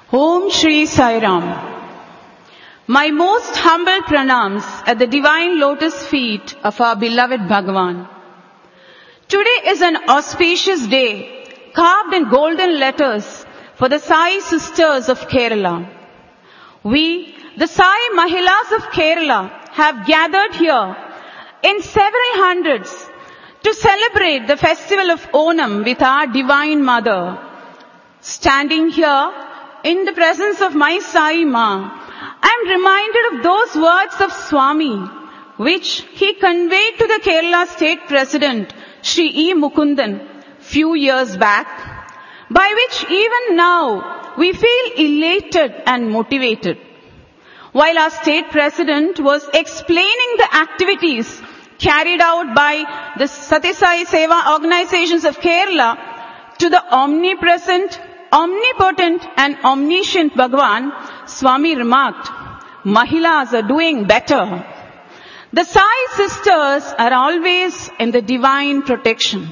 Om Shri Sai Ram. My most humble pranams at the divine lotus feet of our beloved Bhagavan. Today is an auspicious day carved in golden letters for the Sai sisters of Kerala. We, the Sai Mahilas of Kerala, have gathered here in several hundreds to celebrate the festival of Onam with our Divine Mother. Standing here in the presence of my Sai Ma, I am reminded of those words of Swami, which he conveyed to the Kerala State President, Shri E. Mukundan, few years back, by which even now we feel elated and motivated. While our State President was explaining the activities carried out by the Satisai Seva organizations of Kerala to the omnipresent, omnipotent and omniscient Bhagavan, Swami remarked, Mahilas are doing better. The Sai sisters are always in the divine protection.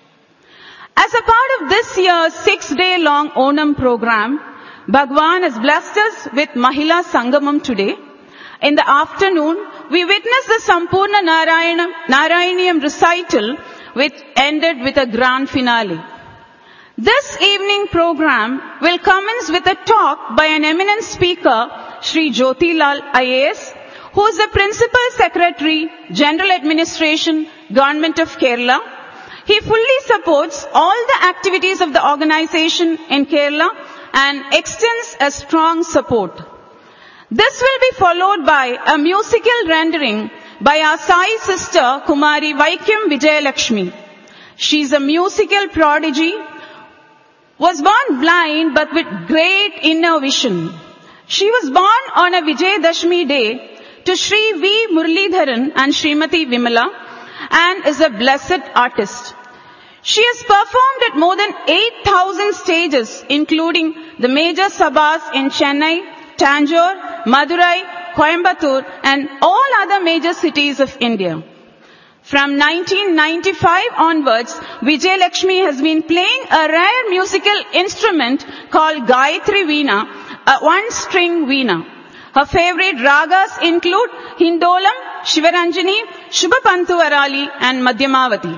As a part of this year's 6-day-long Onam program, Bhagavan has blessed us with Mahila Sangamam today. In the afternoon, we witnessed the Sampurna Narayaniyam recital, which ended with a grand finale. This evening program will commence with a talk by an eminent speaker, Shri Jyoti Lal IAS, who is the Principal Secretary, General Administration, Government of Kerala. He fully supports all the activities of the organization in Kerala and extends a strong support. This will be followed by a musical rendering by our Sai sister, Kumari Vaikyam Vijayalakshmi. She is a musical prodigy, was born blind but with great inner vision. She was born on a Vijayadashmi day to Shri V. Muralidharan and Srimati Vimala and is a blessed artist. She has performed at more than 8,000 stages, including the major sabhas in Chennai, Tanjore, Madurai, Coimbatore and all other major cities of India. From 1995 onwards, Vijay Lakshmi has been playing a rare musical instrument called Gayatri Veena, a one-string veena. Her favorite ragas include Hindolam, Shivaranjani, Shubhapantu Varali and Madhyamavati.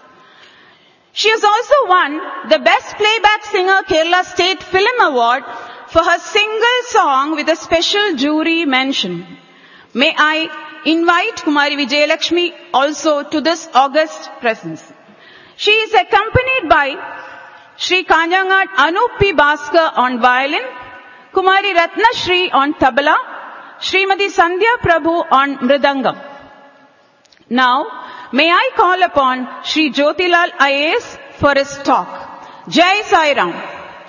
She has also won the Best Playback Singer Kerala State Film Award for her single song with a special jury mention. May I invite Kumari Vijayalakshmi also to this august presence. She is accompanied by Shri Kanjangat Anup P. Bhaskar on violin, Kumari Ratna Shri on tabla, Srimati Sandhya Prabhu on mridangam. Now, may I call upon Shri Jyotilal IAS for his talk. Jai Sai Ram.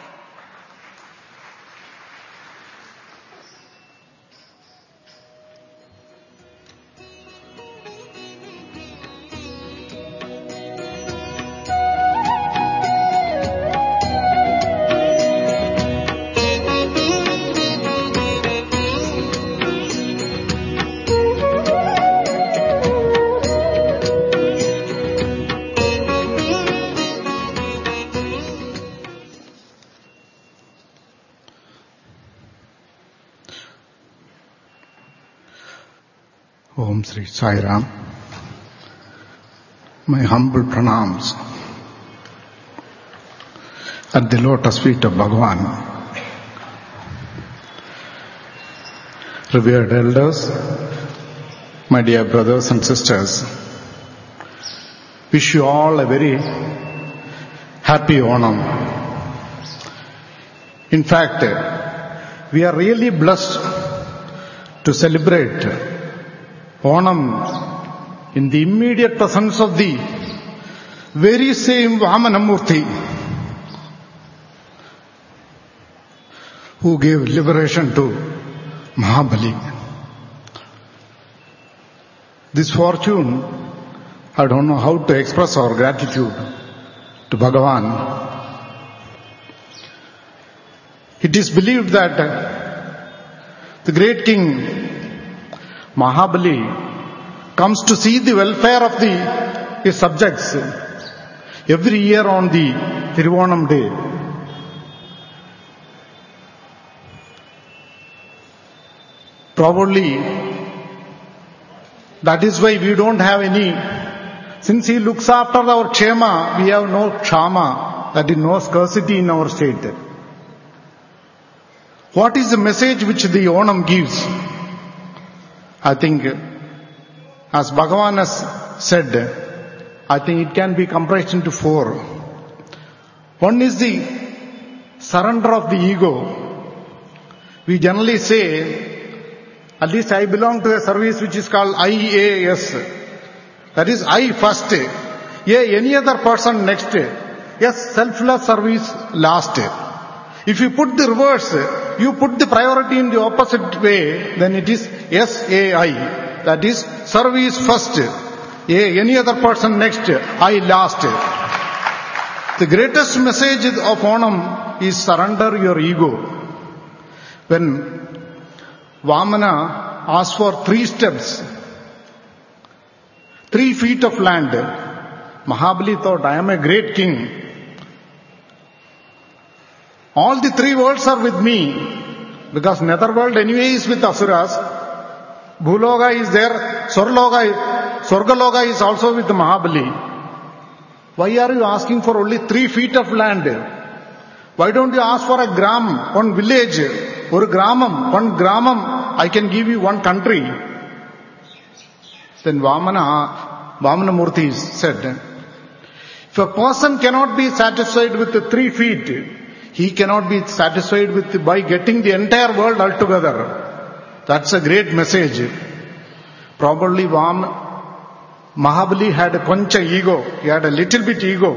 Om Sri Sai Ram. My humble pranams at the lotus feet of Bhagavan. Revered elders, my dear brothers and sisters, wish you all a very happy Onam. In fact, we are really blessed to celebrate Onam in the immediate presence of the very same Vamanamurthy who gave liberation to Mahabali. This fortune, I don't know how to express our gratitude to Bhagavan. It is believed that the great king Mahabali comes to see the welfare of his subjects every year on the Thiruvonam day. Probably that is why we don't have any. Since he looks after our kshema, we have no kshama, that is no scarcity in our state. What is the message which the Onam gives? I think, as Bhagavan has said, I think it can be compressed into 4. One is the surrender of the ego. We generally say, at least I belong to a service which is called IAS. That is I first. Any other person next. Yes, selfless service last. If you put the reverse, you put the priority in the opposite way, then it is SAI. That is service first. Any other person next. I last. The greatest message of Onam is surrender your ego. When Vamana asked for 3 steps, 3 feet of land, Mahabali thought, I am a great king. All the 3 worlds are with me, because netherworld anyway is with Asuras. Bhuloga is there, Swargaloga is also with Mahabali. Why are you asking for only 3 feet of land? Why don't you ask for a gram, one village, or gramam, one gramam, I can give you one country. Then Vamana Murthy said, if a person cannot be satisfied with the 3 feet, he cannot be satisfied with by getting the entire world altogether. That's a great message. Probably Mahabali had a pancha ego. He had a little bit ego.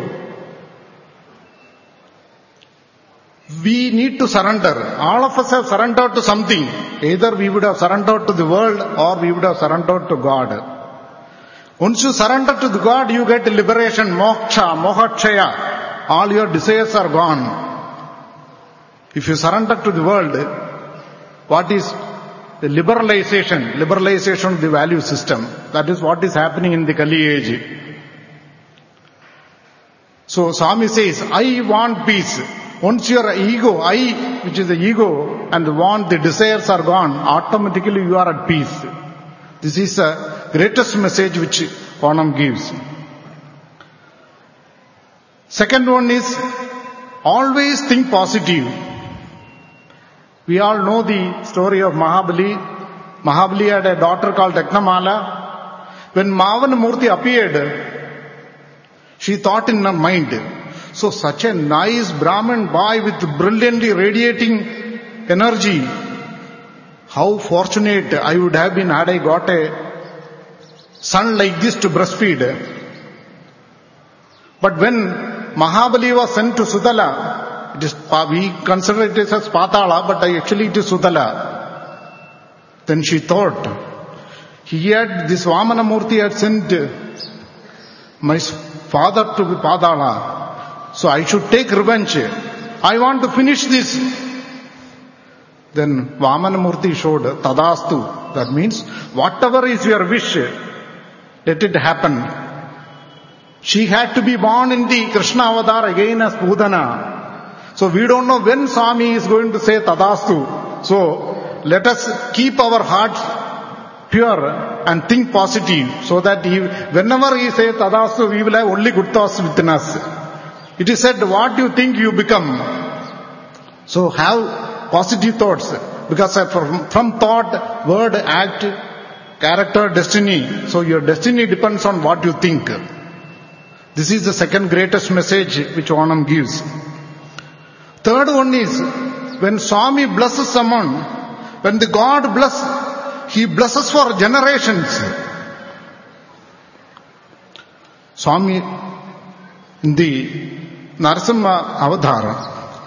We need to surrender. All of us have surrendered to something. Either we would have surrendered to the world or we would have surrendered to God. Once you surrender to the God, you get liberation, moksha, mohakshaya. All your desires are gone. If you surrender to the world, what is the liberalization of the value system? That is what is happening in the Kali age. So Swami says, I want peace. Once your ego, I, which is the ego, and the want, the desires are gone, automatically you are at peace. This is the greatest message which Onam gives. Second one is, always think positive. We all know the story of Mahabali. Mahabali had a daughter called Eknamala. When Mavana Murthy appeared, she thought in her mind, so such a nice Brahmin boy with brilliantly radiating energy, how fortunate I would have been had I got a son like this to breastfeed. But when Mahabali was sent to Sudala, we consider it as Patala, but actually it is Sudala. Then she thought, this Vamana Murthy had sent my father to Padala, so I should take revenge. I want to finish this. Then Vamana Murthy showed Tadastu. That means, whatever is your wish, let it happen. She had to be born in the Krishna avatar again as Pudana. So we don't know when Swami is going to say Tadastu. So let us keep our hearts pure and think positive, so that whenever he says Tadastu, we will have only good thoughts within us. It is said, what you think you become. So have positive thoughts, because from thought, word, act, character, destiny. So your destiny depends on what you think. This is the second greatest message which Onam gives. Third one is, when Swami blesses someone, when the God blesses, he blesses for generations. Swami, in the Narasimha Avatar,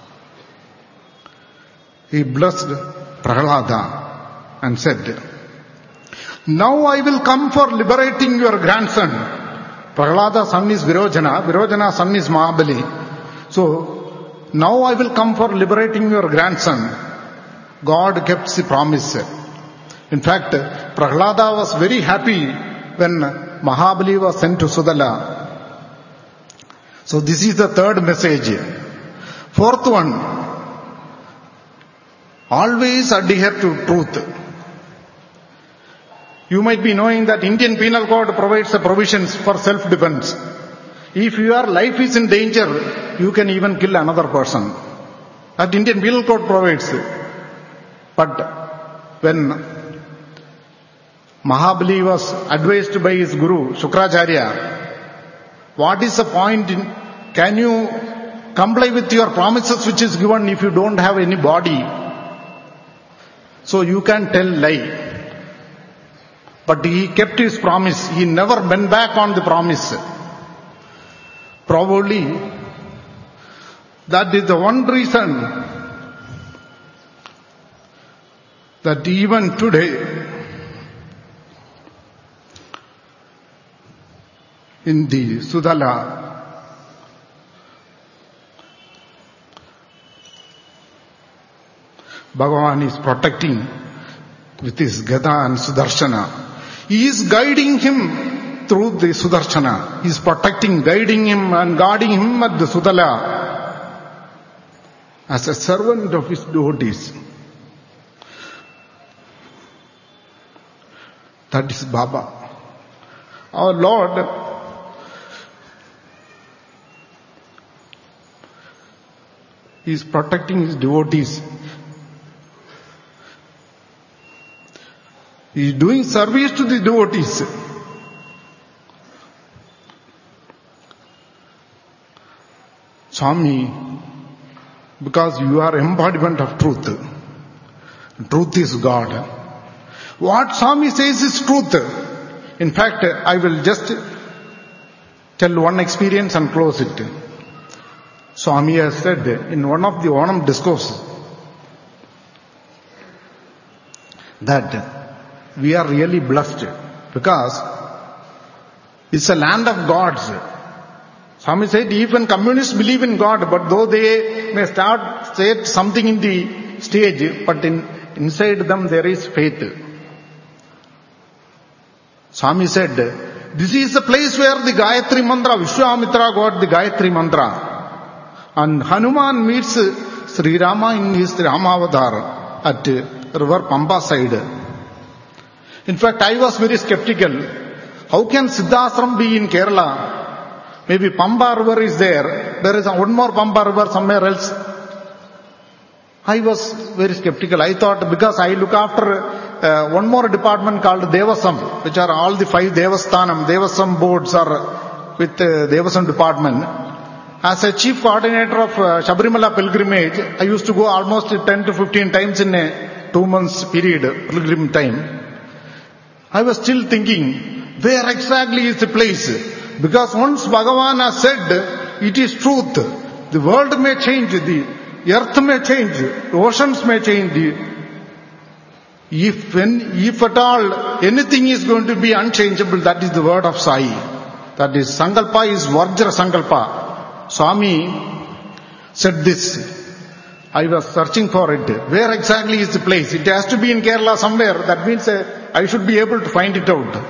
he blessed Prahlada and said, now I will come for liberating your grandson. Prahlada's son is Virojana, Virojana's son is Mahabali. So, now I will come for liberating your grandson. God kept the promise. In fact, Prahlada was very happy when Mahabali was sent to Sudala. So this is the third message. Fourth one, always adhere to truth. You might be knowing that Indian Penal Code provides the provisions for self-defense. If your life is in danger, you can even kill another person. That Indian Penal Code provides. But when Mahabali was advised by his guru, Shukracharya, what is the point in, can you comply with your promises which is given if you don't have any body? So you can tell lie. But he kept his promise. He never went back on the promise. Probably that is the one reason that even today in the Sudala, Bhagavan is protecting with his Gada and Sudarshana. He is guiding him through the Sudarshana. He is protecting, guiding him and guarding him at the Sudala as a servant of his devotees. That is Baba. Our Lord is protecting his devotees. He is doing service to the devotees. Swami, because you are embodiment of truth. Truth is God. What Swami says is truth. In fact, I will just tell one experience and close it. Swami has said in one of the Onam discourses that we are really blessed because it's a land of gods. Swami said even communists believe in God, but though they may say something in the stage, but inside them there is faith. Swami said, this is the place where the Gayatri Mantra, Vishwamitra got the Gayatri Mantra. And Hanuman meets Sri Rama in his Ramavatar at river Pamba side. In fact, I was very skeptical. How can Siddhashram be in Kerala? Maybe Pamba river is there. There is one more Pamba river somewhere else. I was very skeptical. I thought because I look after one more department called Devasam, which are all the 5 Devasam boards are with Devasam department. As a chief coordinator of Sabrimala pilgrimage, I used to go almost 10 to 15 times in a 2 months period, pilgrim time. I was still thinking, where exactly is the place? Because once Bhagavan has said, it is truth. The world may change, the earth may change, the oceans may change. If at all anything is going to be unchangeable, that is the word of Sai. That is, Sankalpa is Vajra Sankalpa. Swami said this. I was searching for it. Where exactly is the place? It has to be in Kerala somewhere. That means I should be able to find it out.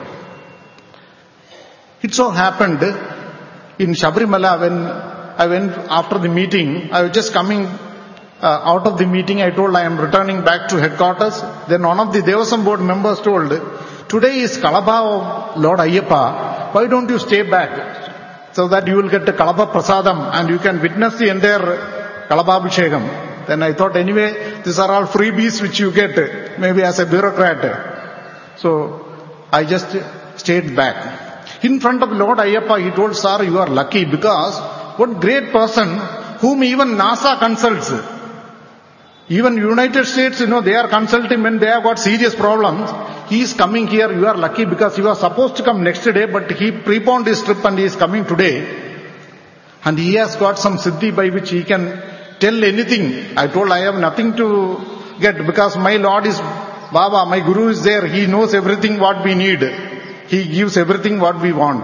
It so happened in Sabrimala when I went after the meeting, I was just coming out of the meeting, I told I am returning back to headquarters. Then one of the Devasam board members told, today is Kalaba of Lord Ayyappa. Why don't you stay back so that you will get the Kalaba Prasadam and you can witness the entire Kalaba Abhishekam. Then I thought anyway, these are all freebies which you get, maybe as a bureaucrat. So I just stayed back. In front of Lord Ayyappa, he told, sir, you are lucky because what great person whom even NASA consults. Even United States, they are consulting when they have got serious problems. He is coming here, you are lucky because he was supposed to come next day, but he preponed his trip and he is coming today. And he has got some siddhi by which he can tell anything. I told I have nothing to get because my Lord is Baba, my Guru is there. He knows everything what we need. He gives everything what we want.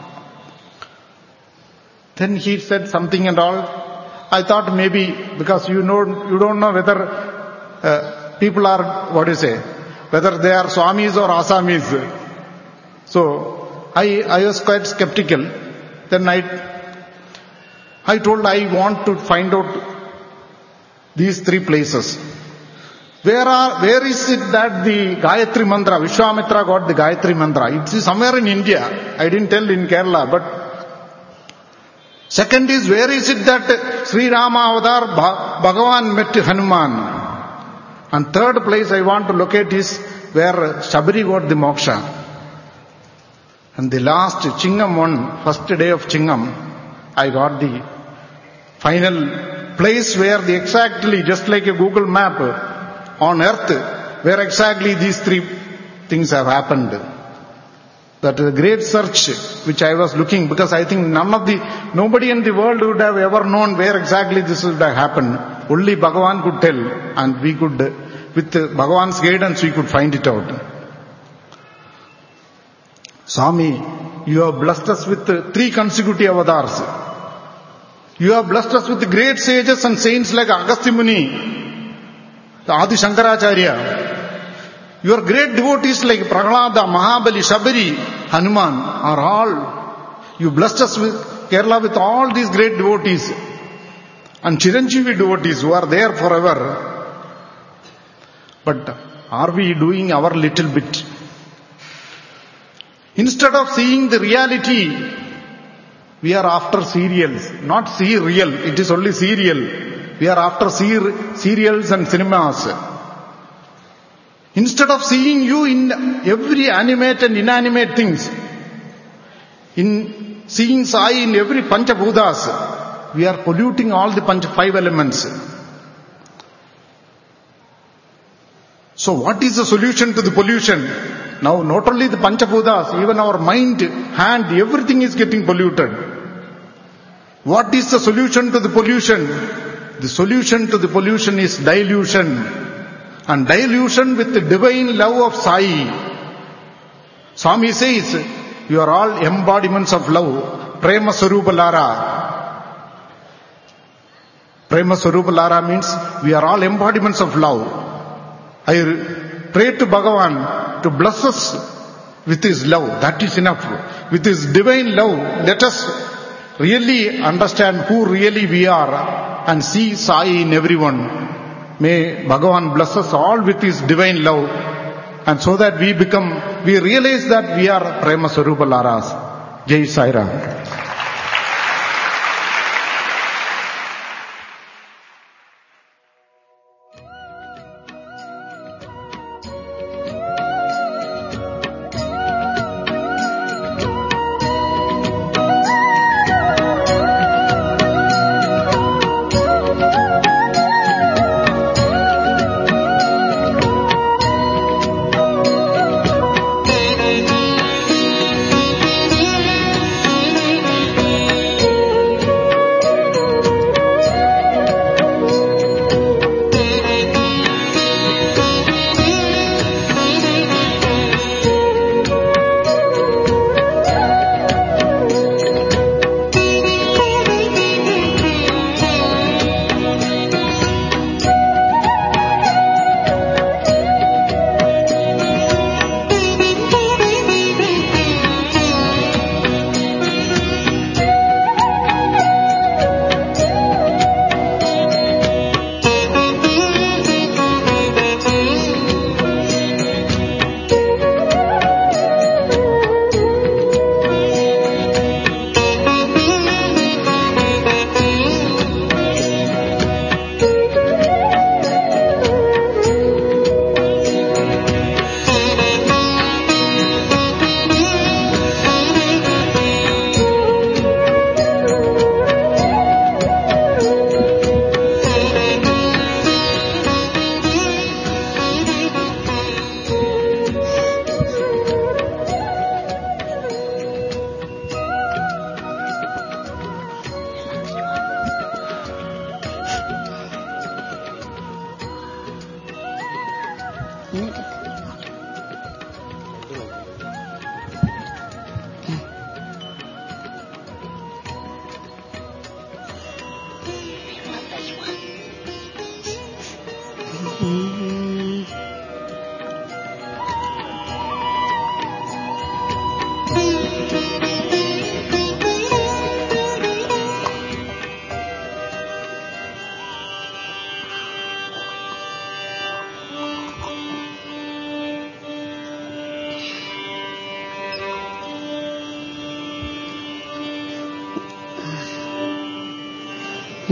Then he said something and all. I thought maybe because you don't know whether people are, whether they are Swamis or Asamis. So I was quite skeptical. Then I told I want to find out these 3 places. Where is it that the Gayatri Mantra, Vishwamitra got the Gayatri Mantra? It's somewhere in India. I didn't tell in Kerala, but second is, where is it that Sri Rama Avatar Bhagavan met Hanuman? And third place I want to locate is where Shabari got the moksha. And the last Chingam one, first day of Chingam, I got the final place where the exactly, just like a Google map on earth, where exactly these three things have happened. That is a great search which I was looking, because I think nobody in the world would have ever known where exactly this would have happened. Only Bhagavan could tell, and we could, with Bhagavan's guidance, we could find it out. Swami, you have blessed us with 3 consecutive avatars. You have blessed us with great sages and saints like Agastya Muni, Adi Shankaracharya. Your great devotees like Prahlada, Mahabali, Shabari, Hanuman are all. You blessed us with Kerala with all these great devotees and Chiranjeevi devotees who are there forever. But are we doing our little bit? Instead of seeing the reality, we are after serials. Not see real, it is only serial. We are after serials and cinemas. Instead of seeing you in every animate and inanimate things, in seeing Sai in every Panchabhutas, we are polluting all the 5 elements. So what is the solution to the pollution? Now not only the Panchabhutas, even our mind, hand, everything is getting polluted. What is the solution to the pollution? The solution to the pollution is dilution. And dilution with the divine love of Sai. Swami says, you are all embodiments of love. Prema Sarupa Lara. Prema Sarupa Lara means we are all embodiments of love. I pray to Bhagavan to bless us with His love. That is enough. With His divine love, let us really understand who really we are and see Sai in everyone. May Bhagavan bless us all with His divine love, and so that we realize that we are Prema Sarupa Laras. Jai Sai Ram.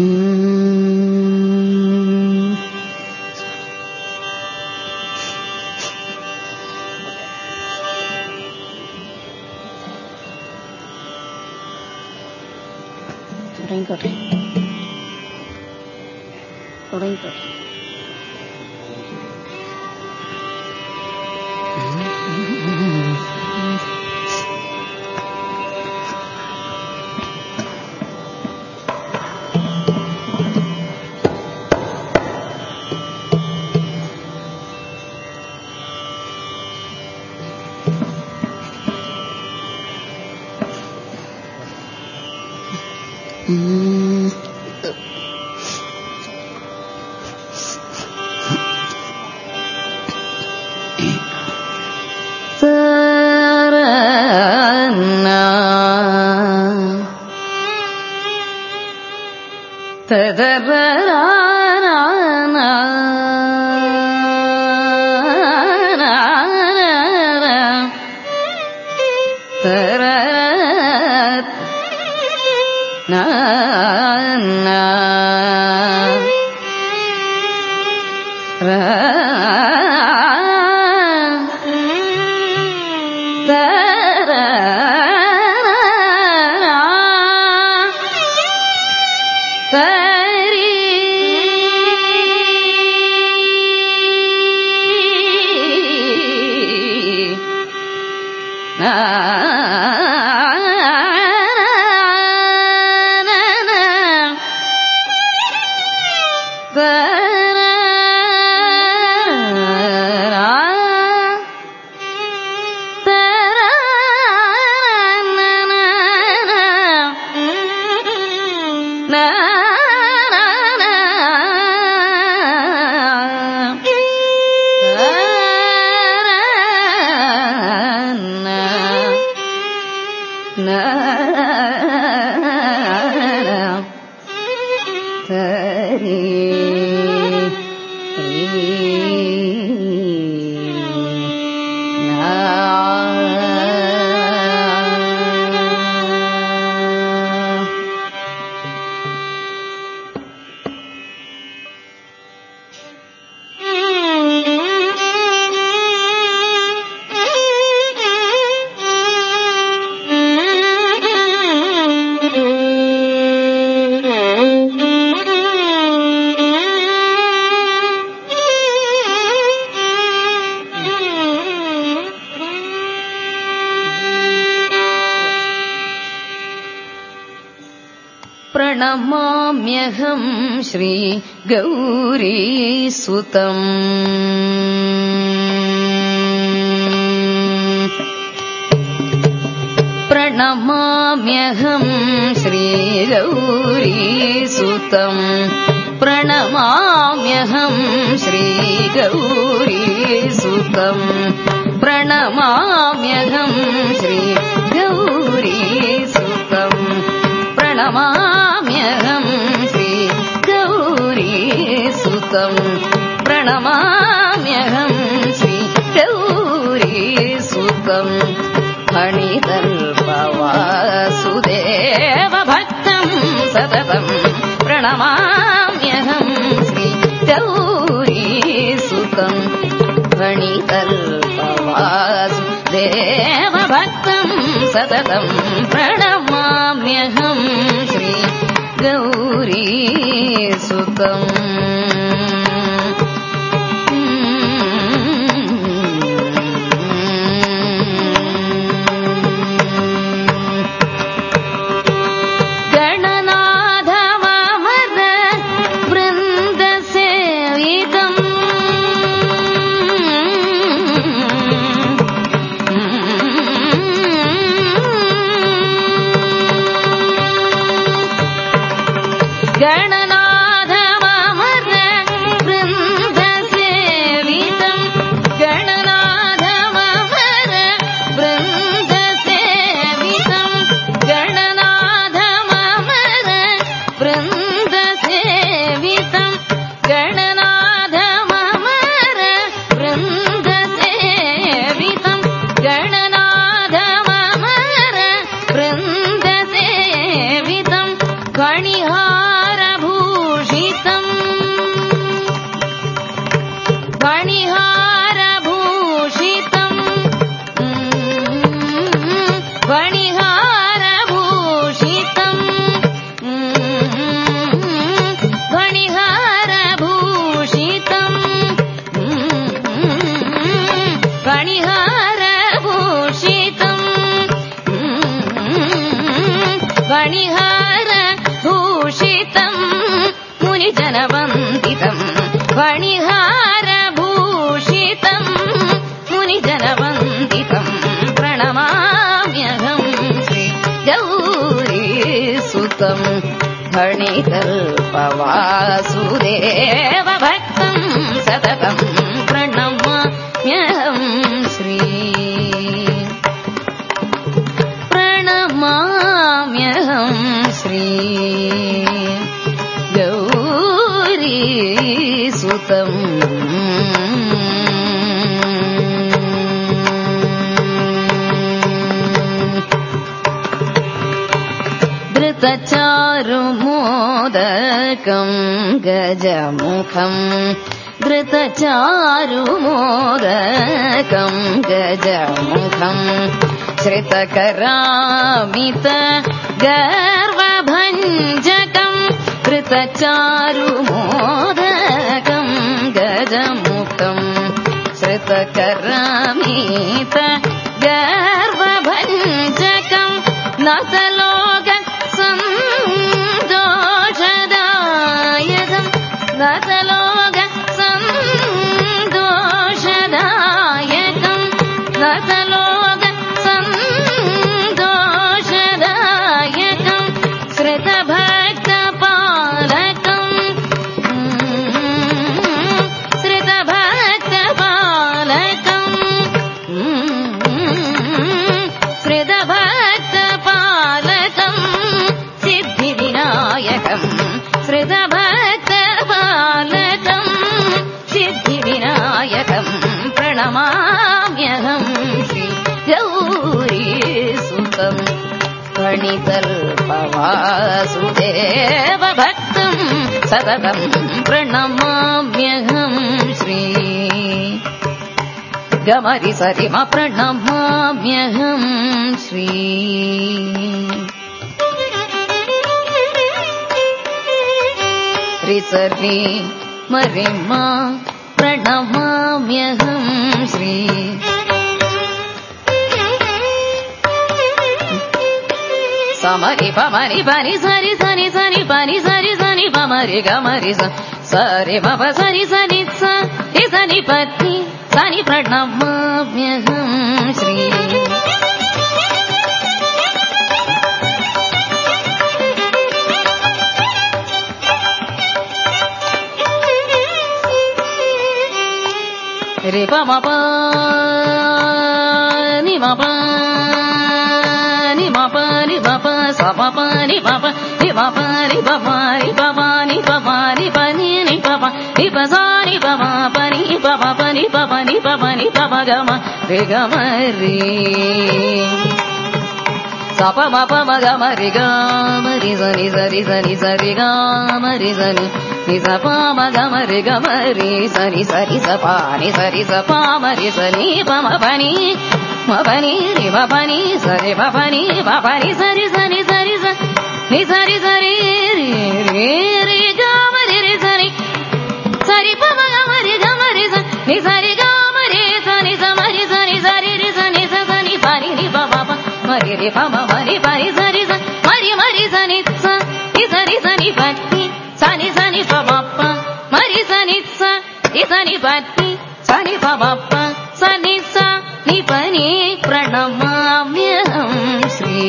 प्रणमाम्यहं Shri Gauri सुतम् प्रणमाम्यहं Shri Gauri सुतम् प्रणमाम्यहं Shri Gauri सुतम् प्रणमाम्यहं Shri Gauri सुतम् प्रणमाम्यहं Shri Gauri सुतम् प्रणमाम्यहं Shri Gauri सुतम् फणितल्पवासुदेव भक्तं सततं प्रणमाम्यहं श्री गौरी सुतम् फणितल्पवासुदेव भक्तं सततं प्रणमाम्यहं श्री गौरी सुतम् गणनाथ ममर्द फणिहारभूषितम् मुनिजनवन्दितम् प्रणमाम्यहम् श्री गौरीसुतम् फणिकल्पवासुदेव भक्तम् सततम् प्रणमाम्यहम् श्री प्रणमाम्यहम् श्री गौरीसुतम् धृतचारुमोदकम् गजमुखम् धृतचारुमोदकम् गजमुखम् श्रितकरामित गर्वभञ्जकम् धृतचारुमोदकम् गजमुखम् श्रितकरामित गर्वभञ्जकम् नतलोक सन्दोषदायकम् नतलोक सन्दोषदायकम् नतलोक सन्दोषदायकम् श्रितभक्तपालकम् श्रितभक्तपालकम् श्रितभक्तपालकम् सिद्धिविनायकम् श्रितभक्तपालकम् सिद्धिविनायकम् प्रणमाम्यहम् श्री गौरीसुतम् फणिकल्पवासुदेव भक्तम् सततम् प्रणमाम्यहम् श्री गमरि सरिम प्रणमाम्यहम् श्री रिसरि मरिमा प्रणमाम्यहम् श्री समरि पमरि पनि सरि सनि सनि पनि सरि सनि पमरि गमरि सरि मप सरि सनि सनि पत्नि सनि प्रणमाम्यहम् श्री रे प म प नि म प नि म प नि प प स प प नि प प नि म प नि प प नि प प नि प प नि प नि नि प प नि प स नि प म प नि प प प नि प प नि प प नि प प ग म रे ग म रे स प म प म ग म रे ग म रि स नि स रि स नि स रि ग म रि स नि नि स प म ग म रे ग म रि स नि स रि स प नि स रि स प म रि स नि प म प नि म प नि रि म प नि स रि प प नि प प नि स रि स नि स रि स नि स रि स रि रि रि रि ग म रि रि स नि स रि प म ग म रि ग म रि स नि स रि ग म रि स नि स म रि स नि स रि रि स नि स स नि प नि रि प प प म रि रि प म म रि प नि स रि स म रि स नि स नि स रि स नि प नि स नि स नि प म प म रि स नि स नि स नि प नि स नि प म प स नि स नि प नि प्रणमाम्यहम् श्री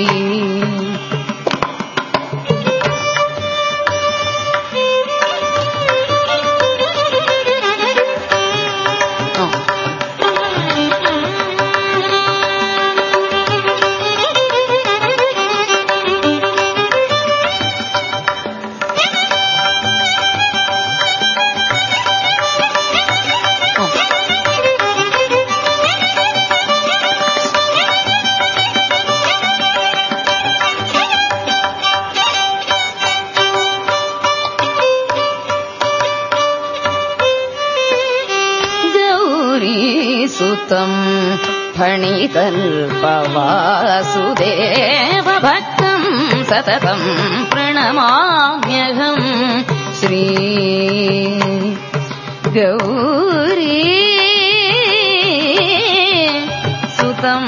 सुतम् फणिकल्पवासुदेव भक्तम् सततम् प्रणमाम्यहम् श्री गौरी सुतम्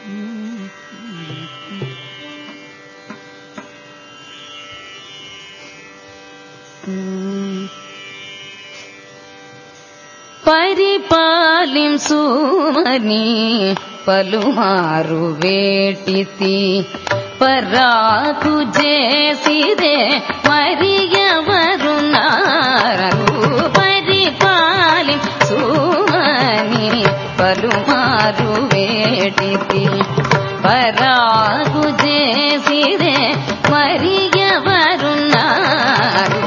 పరిపాలింసుమని పలుమారు వేటితి పరాకు చేసిదే మరి ఎవరున్నారు పరిపాలింసుమని పలుమారు వేటితి పరాకు చేసిదే మరి ఎవరున్నారు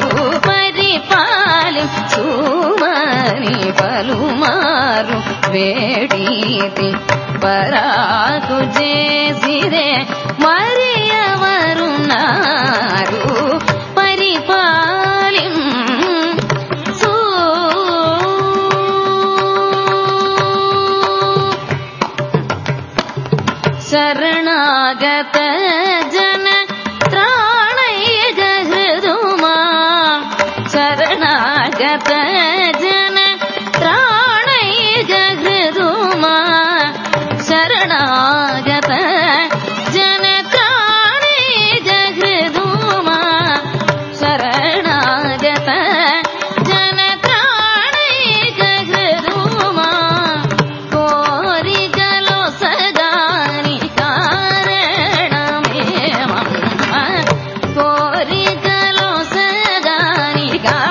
పరిపాలింసుమని పలుమారు వేడితి పరాకు చేసిదే మరి ఎవరున్నారు పరిపాలించు శరణాగత జన త్రాణైక హృదుమా శరణాగత జన త్రాణైక హృదుమా శరణాగత జన త్రాణైక హృదుమా శరణాగత జన త్రాణైక హృదుమా కోరికలో సదాని కారణమేమమ్మ కోరికలో సదాని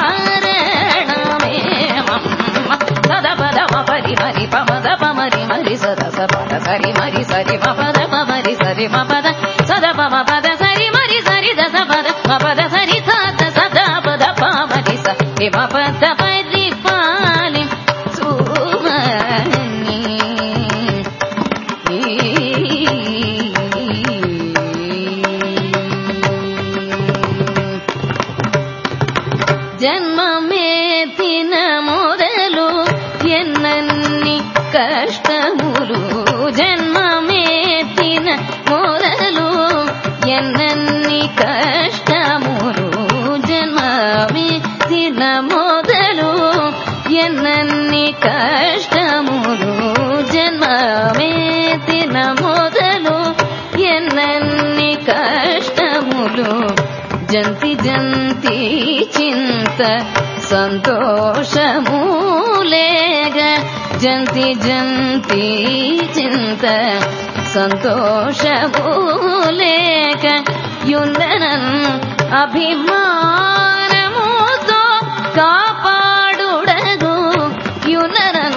కారణమేమమ్మ సద పద పరి మరి పమద పమరి మరి సద సపద సరి మరి సరి పద పమరి సరి పద సద పమ పద సరి మరి సరి దస పద పద సరి సద సద పద పమరి సరి పద పరిపాలి సుమని జన్మమేతిన మొదలు ఎన్నన్ని కష్టములు జన్మమేతిన మొదలు ఎన్నన్ని కష్టములు జన్మమేతిన మొదలు ఎన్నన్ని కష్టములు జన్మమేతిన మొదలు ఎన్నన్ని కష్టములు జంతి జంతి చింత సంతోషమూలేగ జంతి జంతి చింత సంతోషమూలేక యుందనన్ అభిమానముతో కాపాడుడగు యునరన్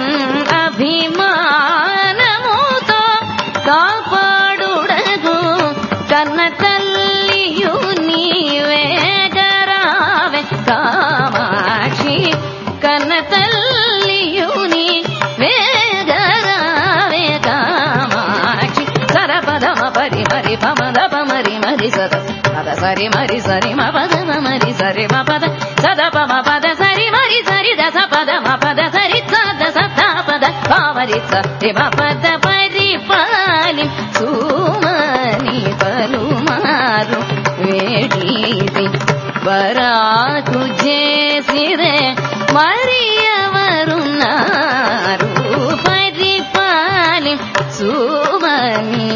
అభిమానముతో కాపాడుడగు కన్న తల్లియు నీవే గరావే కామాక్షి కన్న తల్లియు నీవే గరావే కామాక్షి సరపదమ పరి మరి పమద పమరి మరి సద పద సరి మరి సరి మ పద మరి సరి మ పద సద పమ పద సరి మరి సరి దస పద మ పద సరి సద సత పద పమరి సరి మ పద పరిపాలి సుమని పలుమారు వేడితి పరాకు చేసిరే మరి ఎవరున్నారు పరిపాలి సుమని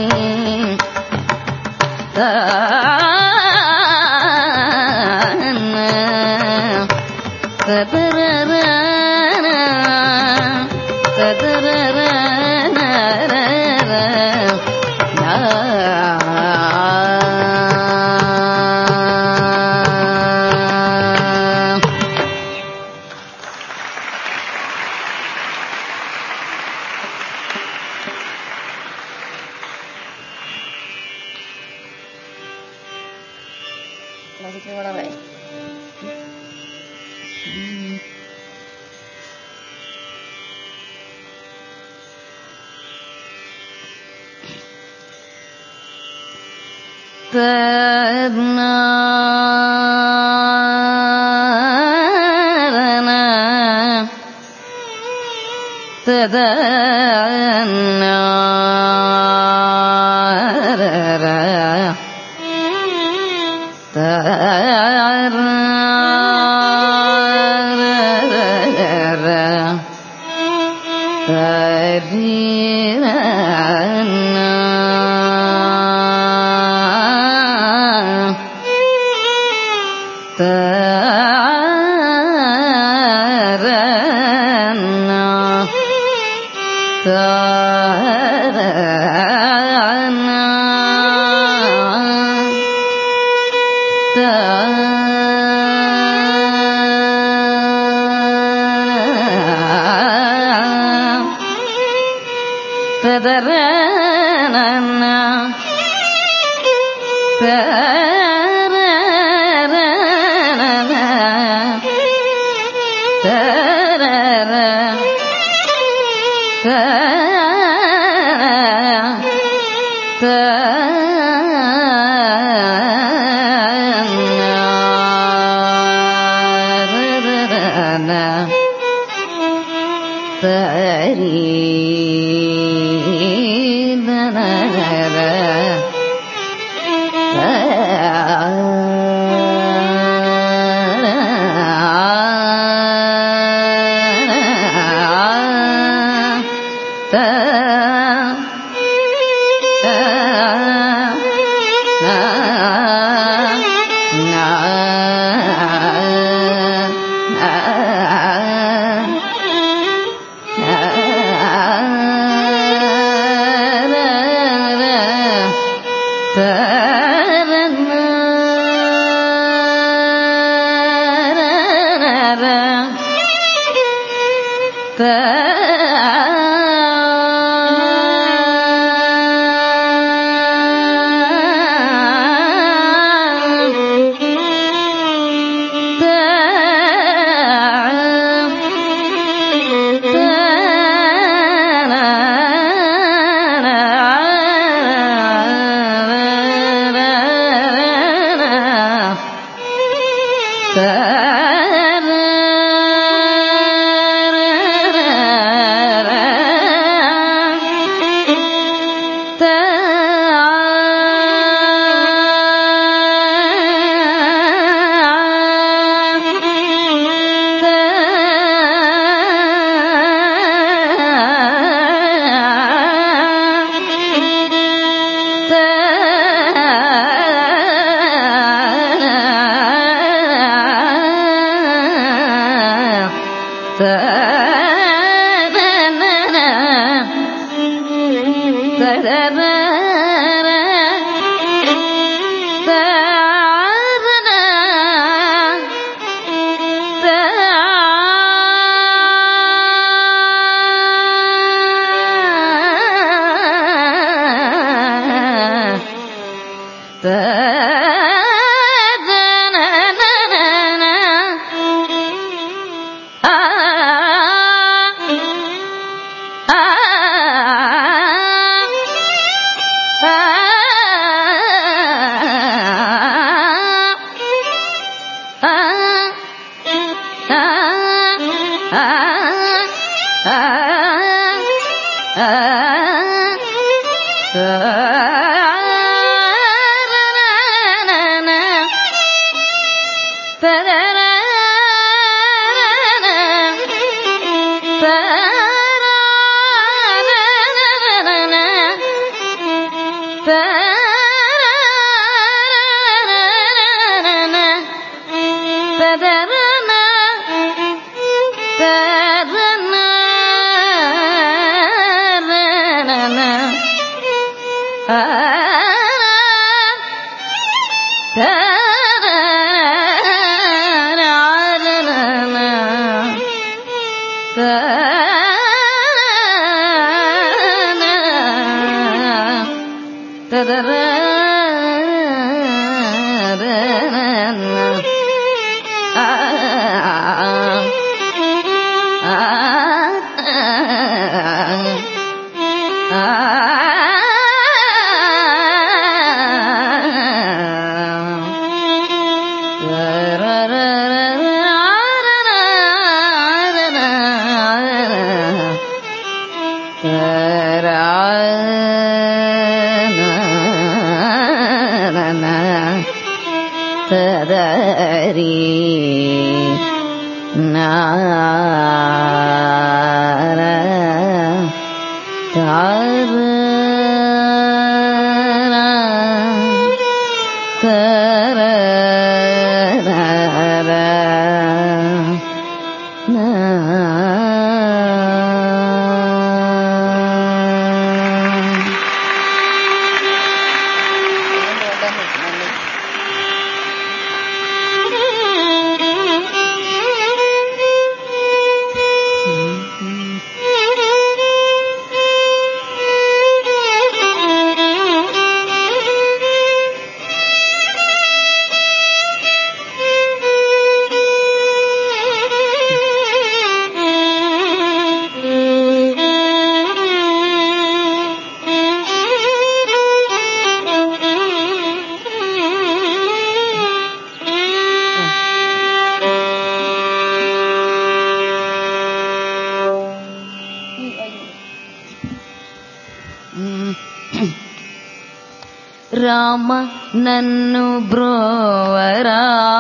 రామ నన్ను బ్రోవరా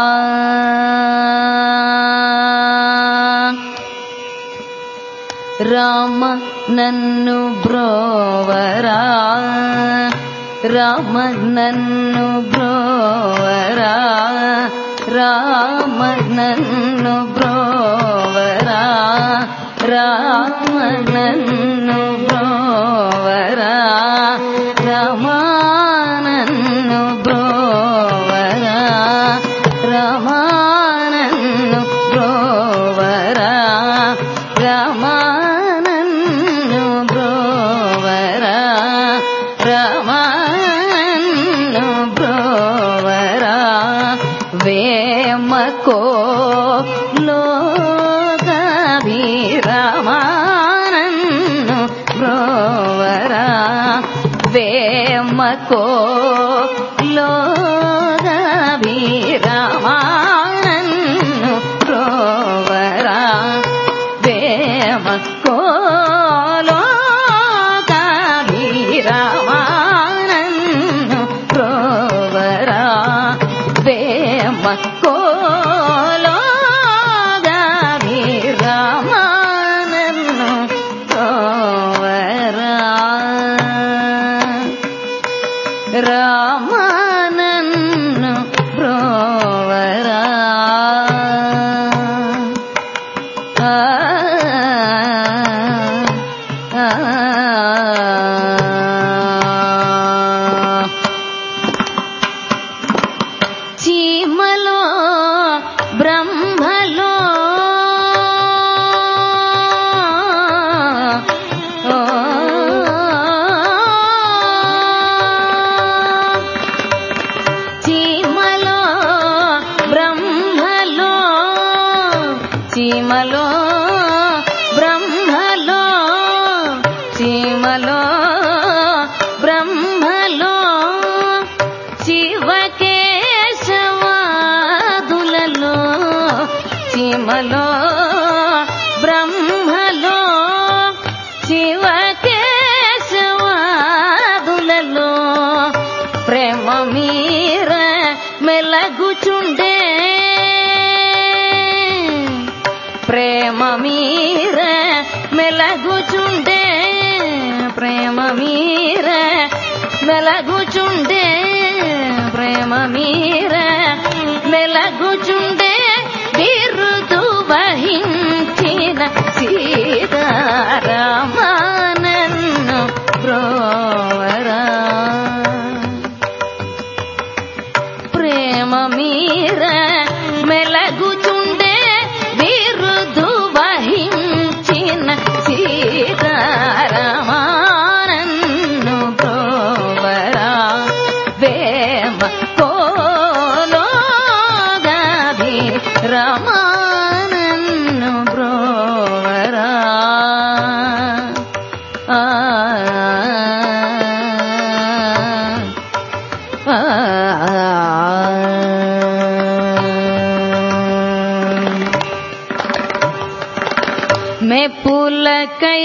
రామ నన్ను బ్రోవరా రామ నన్ను బ్రోవరా రామ నన్ను బ్రోవరా రామ నన్ను బ్రోవరా రామ నన్ను బ్రోవరా రామ నన్ను బ్రోవరా రామ నన్ను బ్రోవరా రామ నన్ను బ్రోవరా వేమకో లోకాభిరామ నన్ను బ్రోవరా వేమకో లోకాభిరామ నన్ను బ్రోవరా వేమకో లోకాభిరామ నన్ను బ్రోవరా వేమకో లోకాభిరామ నన్ను బ్రోవరా రామ నన్ను బ్రోవరా చీమలో బ్రహ్మలో చీమలో బ్రహ్మలో చీమలో బ్రహ్మలో చీమలో బ్రహ్మలో శివకేశవాదులలో చీమలో బ్రహ్మలో శివకేశవాదులలో ప్రేమ మీర మెలగుచుండే ప్రేమ మీర మెలగుచుండే ప్రేమ మీర మెలగుచుండే ప్రేమ మీర మెలగుచుండే బిరుదు వహించిన సీతారామ నన్ను బ్రోవరా ప్రేమ మీర మెలగుచుండే బిరుదు వహించిన సీతారామ నన్ను బ్రోవరా వేమకో లోకాభిరామ నన్ను బ్రోవరా మెప్పులకై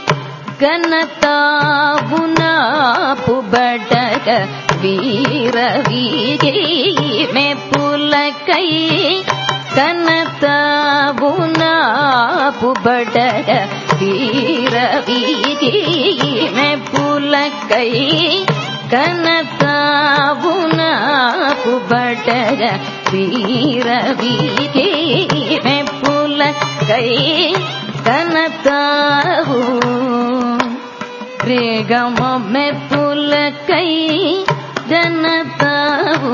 ఘనతావునాపు బడగ వీరవీగి మెప్పులకై ఘనతావునాపు బడగ వీరవీగి మెప్పులకై ఘనతావునాపు బడగ వీరవీగి మెప్పులకై ఘనతావు రేగమ మెప్పులకై ఘనతావు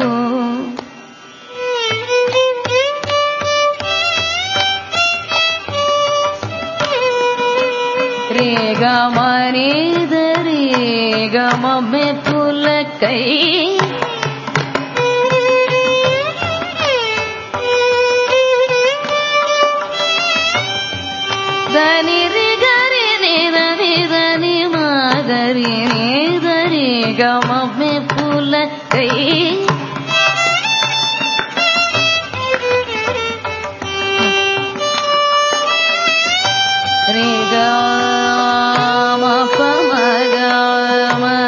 రేగమ రేగమ మెప్పులకై దని రి గరి ని దని దని మా గరి ని దని గమ మెప్పులకై రి గమ పమ గమ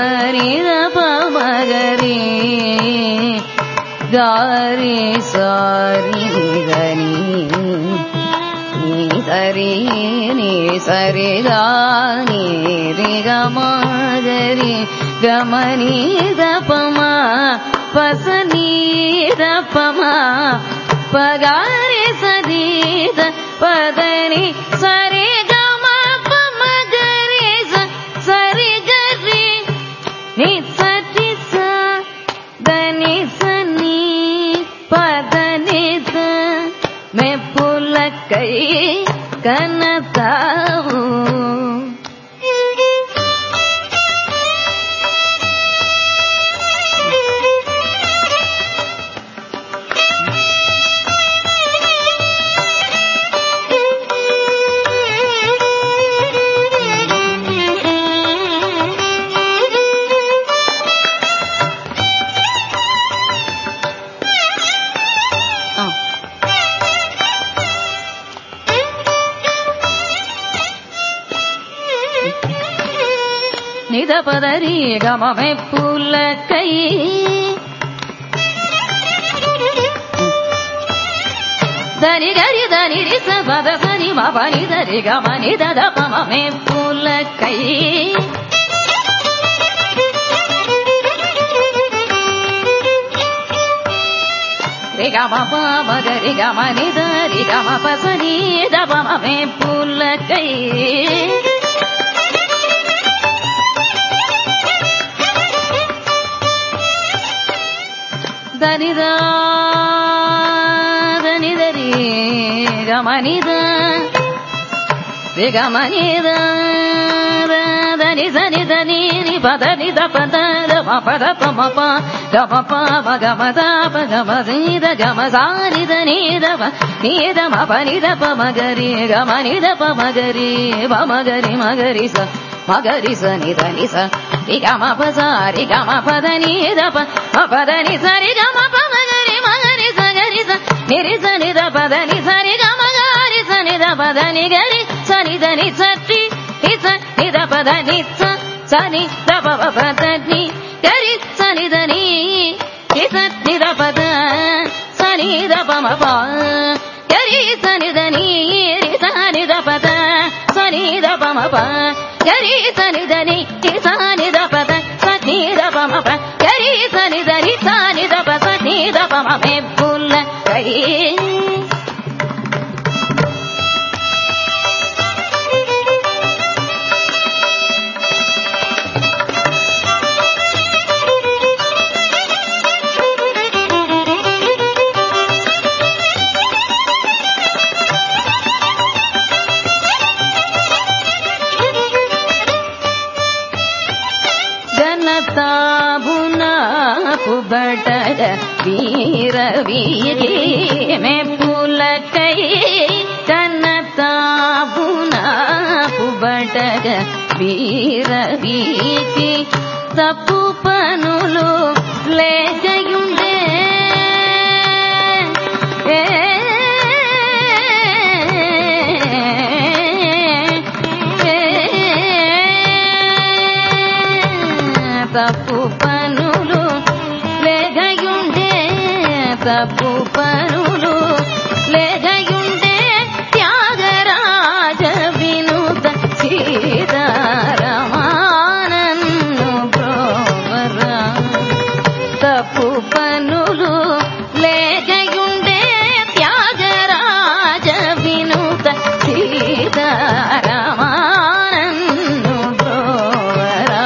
గారి సారి గని నీ సరి నీ సరి గాని రి గమగరి గమని దపమా పసని దపమా పగారి సదీద పదని సరి గమ పమగరి సరి గరి ని సరి స దని సని పదని ద మెప్పులకై కనతావు నిదపదరి గమ మెప్పులకై దని గరి దని రి స పద సని మ పని దరి గమ ని దద పమ మెప్పులకై రి గమ పమ గరి గమ ని దరి గమ పసని ద పమ మెప్పులకై దనిద దనిదరి గమనిద గమనిద దని సని దని ని పద ని ద పద మ పద పమ ప గమ ప మ గమ ద ప గమ ని ద గమ సాని ద ని ద ప ని ద మ ప ని ద ప మ గరి గమ ని ద ప మ గరి ప మ గరి స మగరి స ని ద ని స రి గమ ప స రి గమ ప ద ని ద ప మ ప ద ని స రి గమ ప మ గరి స గరి స ని రి స ని ద ప ద ని స రి గమ గరి స ని ద ప ద ని గరి స ని ద ని స రి ని స ని ద ప ద ని స స ని ద ప ప ద ని గరి స ని ద ని ని స ని ద ప ద స ని ద ప మ ప గరి స ని ద ని రి స ని ద ప ద స ని ద ప మ ప గరి స ని ద ని రి స ని ద ప ద స ని ద ప మ ప గరి స ని ద రి స ని ద ప స ని ద ప మ మె పుల్ల కై బటగ వీర వీరి మెప్పులకై కన్నతాబునా పుబటగ వీర వీరి తప్పు పనులు లేకయుండే తప్పు పనులు లేగయుండే తప్పు పనులు లేగయుండే త్యాగరాజ వినుత సీతారమానన్ను బ్రోవరా తప్పు పనులు లేగయుండే త్యాగరాజ వినుత సీతారమానన్ను బ్రోవరా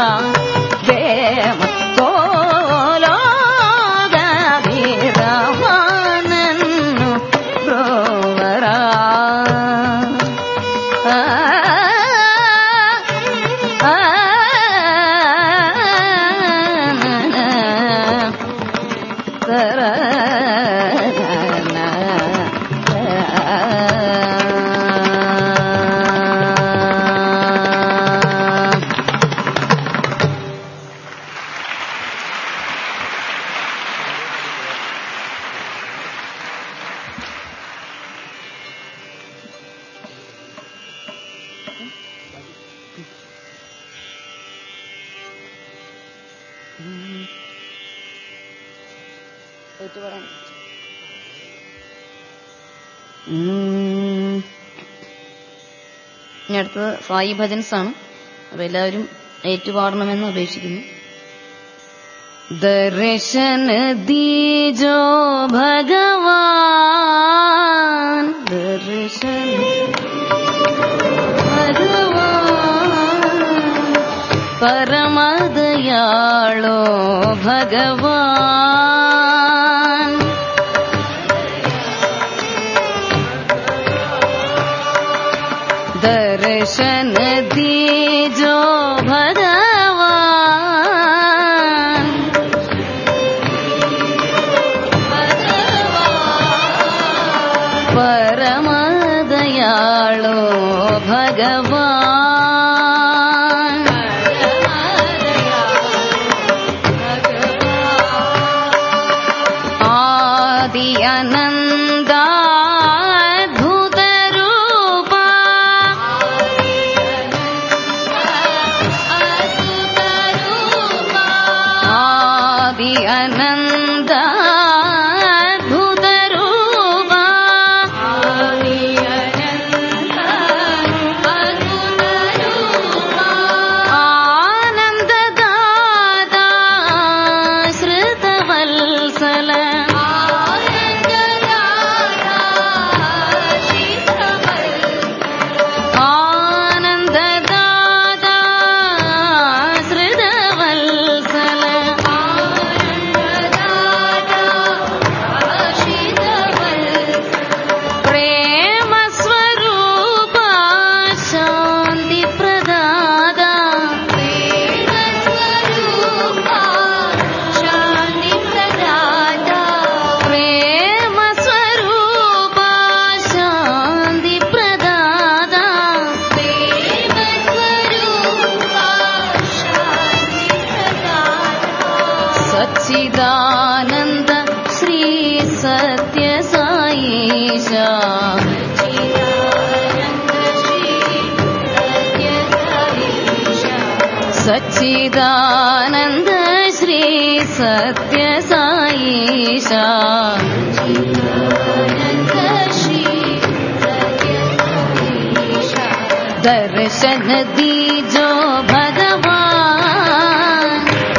ഇനി അടുത്തത് സായി ഭജൻസ് ആണ്. അപ്പൊ എല്ലാവരും ഏറ്റുപാടണമെന്ന് അപേക്ഷിക്കുന്നു. ദർശന ദീജോ ഭഗവാൻ, ദർശന ഭഗവാൻ, പരമദയാളോ ഭഗവാൻ, ദർശന ദീജോ ഭഗവാൻ, പരമദയാളോ ഭഗവാൻ, ആദി അനന്ത सच्चिदानंद श्री सत्य साईशा, सच्चिदानंद श्री सत्य साईशा, दर्शन दीजो भगवान,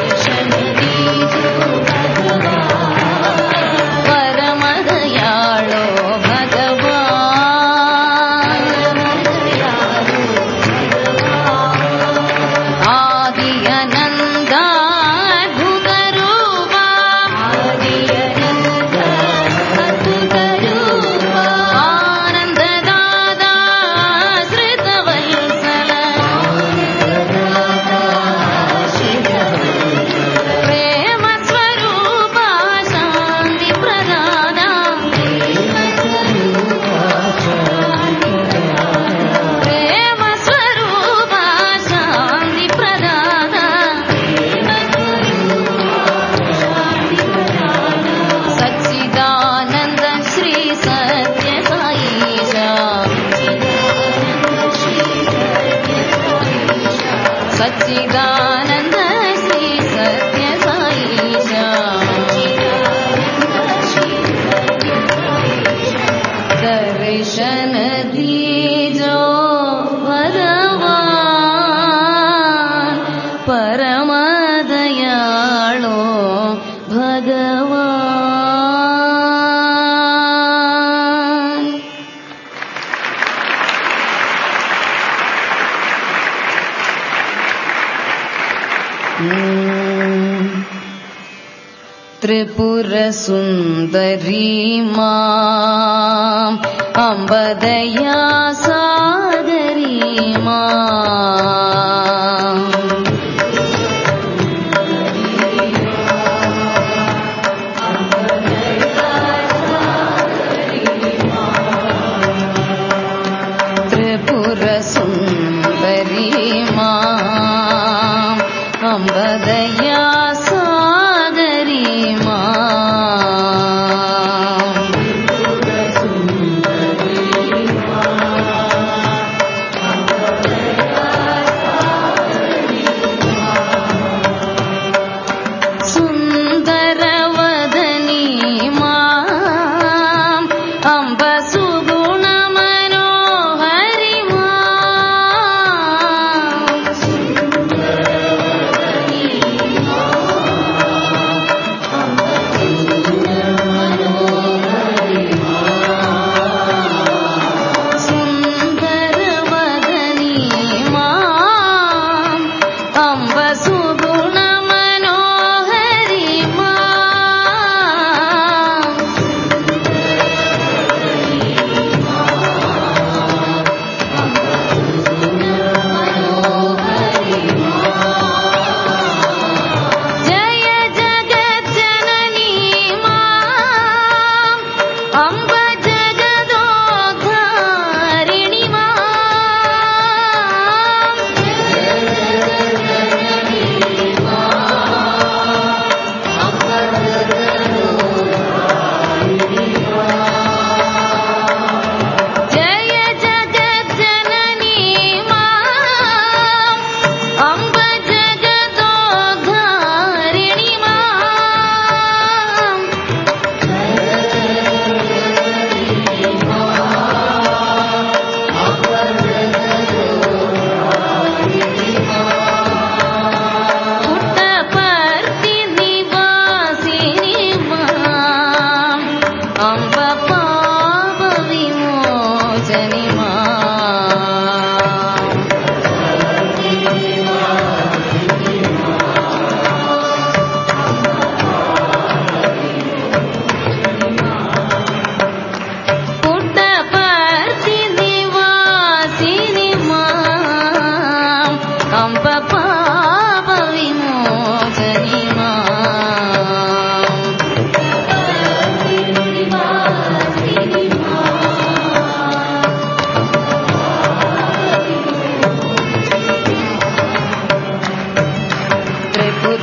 परमदयाळो भगवान, आदि अनंत अद्भुतरूपा, आनंददाता श्रितवत्सल, प्रेम स्वरूप शांति प्रदाता, प्रेम स्वरूप शांति प्रदाता, सच्चिदानंद श्री सत्य साईशा, सच्चिदानंद श्री सत्य साईशा, दर्शन दीजो भगवान, परमदयाळो भगवान. त्रिपुर सुंदरी मां अंबदया सागरी मां, त्रिपुर सुंदरी मां अंबदया सागरी सुंदरवदनी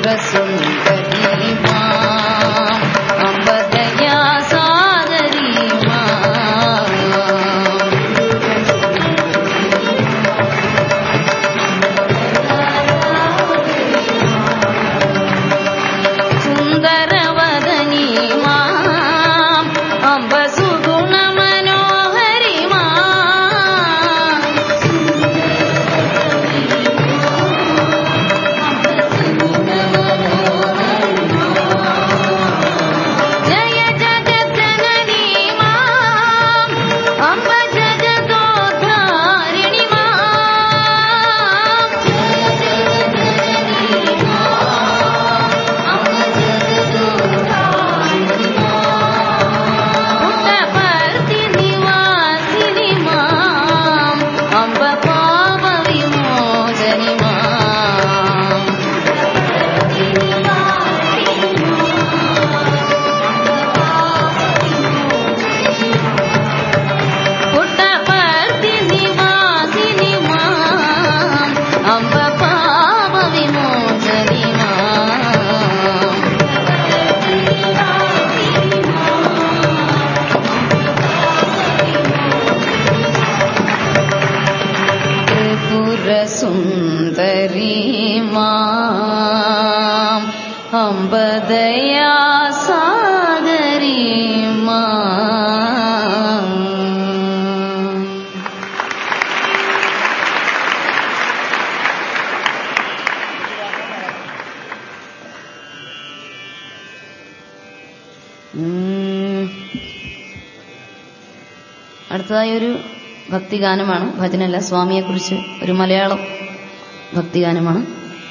അടുത്തതായി ഒരു ഭക്തിഗാനമാണ്. ഭജനല്ല, സ്വാമിയെക്കുറിച്ച് ഒരു മലയാളം ഭക്തിഗാനമാണ്.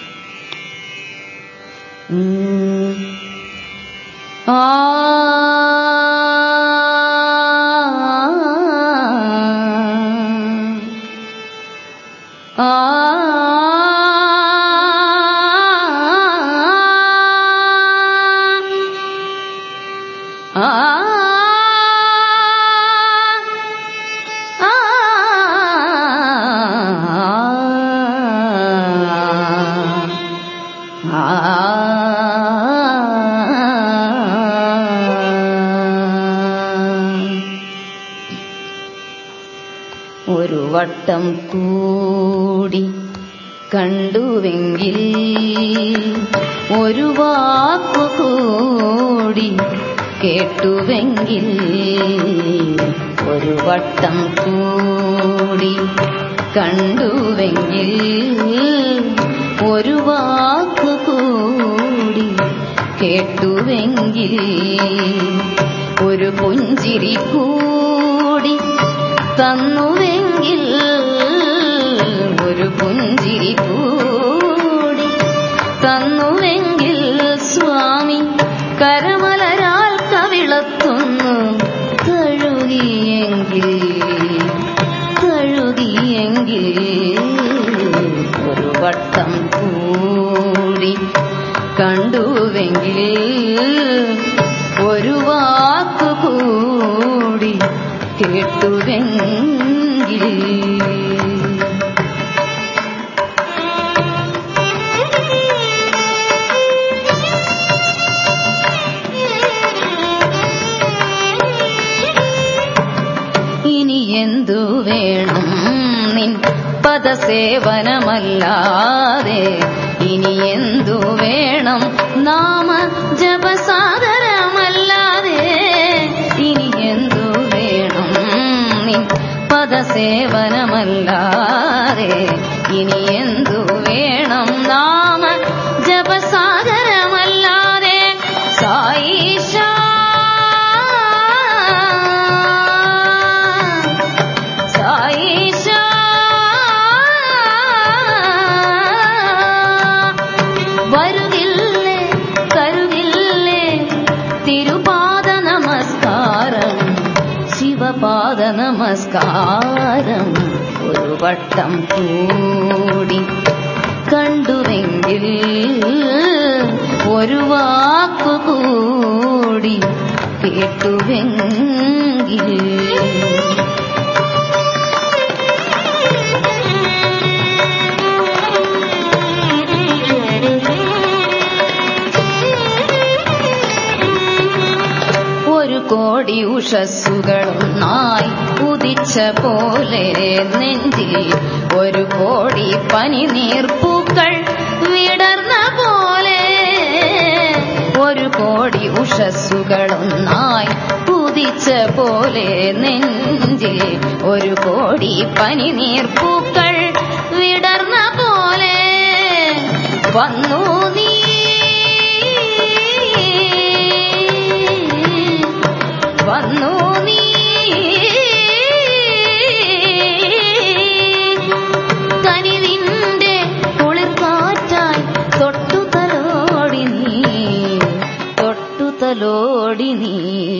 ഒരു വട്ടം കൂടി കണ്ടുവെങ്കിൽ ഒരു വാക്കുകൂടി കേട്ടുവെങ്കിൽ, ഒരു വട്ടം കൂടി കണ്ടുവെങ്കിൽ ഒരു വാക്കുകൂടി കേട്ടുവെങ്കിൽ, ഒരു പുഞ്ചിരി കൂടി തന്നുവെങ്കിൽ, ഒരു പുഞ്ചിരി കൂടി തന്നുവെങ്കിൽ, സ്വാമി കരമലരാൽ കവിളത്തൊന്നു തഴുകിയെങ്കിൽ, തഴുകിയെങ്കിൽ, ഒരു വട്ടം കൂടി കണ്ടുവെങ്കിൽ ഒരു വാക്കുകൂടി കേട്ടുവെങ്കിൽ. ഇനി എന്തു വേണം നിൻ പദസേവനമല്ലാതെ, ഇനി എന്തു വേണം നാമ ജപസാദരമല്ലാതെ, ഇനി എന്തു വേണം നിൻ പദസേവനമല്ലാതെ, ഇനി എന്തു വേണം നാമ ജപസാദരമല്ലാതെ. സായീശ സായീശ വരുകില്ലേ കരുകില്ലേ തിരുപാദ നമസ്കാരം, ശിവപാദ നമസ്കാരം. ഒരു വട്ടം കൂടി കണ്ടുവെങ്കിൽ ഒരു വാക്കുകൂടി കേട്ടുവെങ്കിൽ. കോടി ഉഷസ്സുകളൊന്നായി ഉദിച്ച പോലെ നെഞ്ചിൽ ഒരു കോടി പനിനീർപ്പൂക്കൾ വിടർന്ന പോലെ ഒരു കോടി ഉഷസ്സുകളൊന്നായി ഉദിച്ച പോലെ നെഞ്ചിൽ ഒരു കോടി പനിനീർപ്പൂക്കൾ വിടർന്ന പോലെ വന്നു നീ വന്നു നീ കനിവിന്റെ കുളിർക്കാറ്റായി തൊട്ടുതലോടി നീ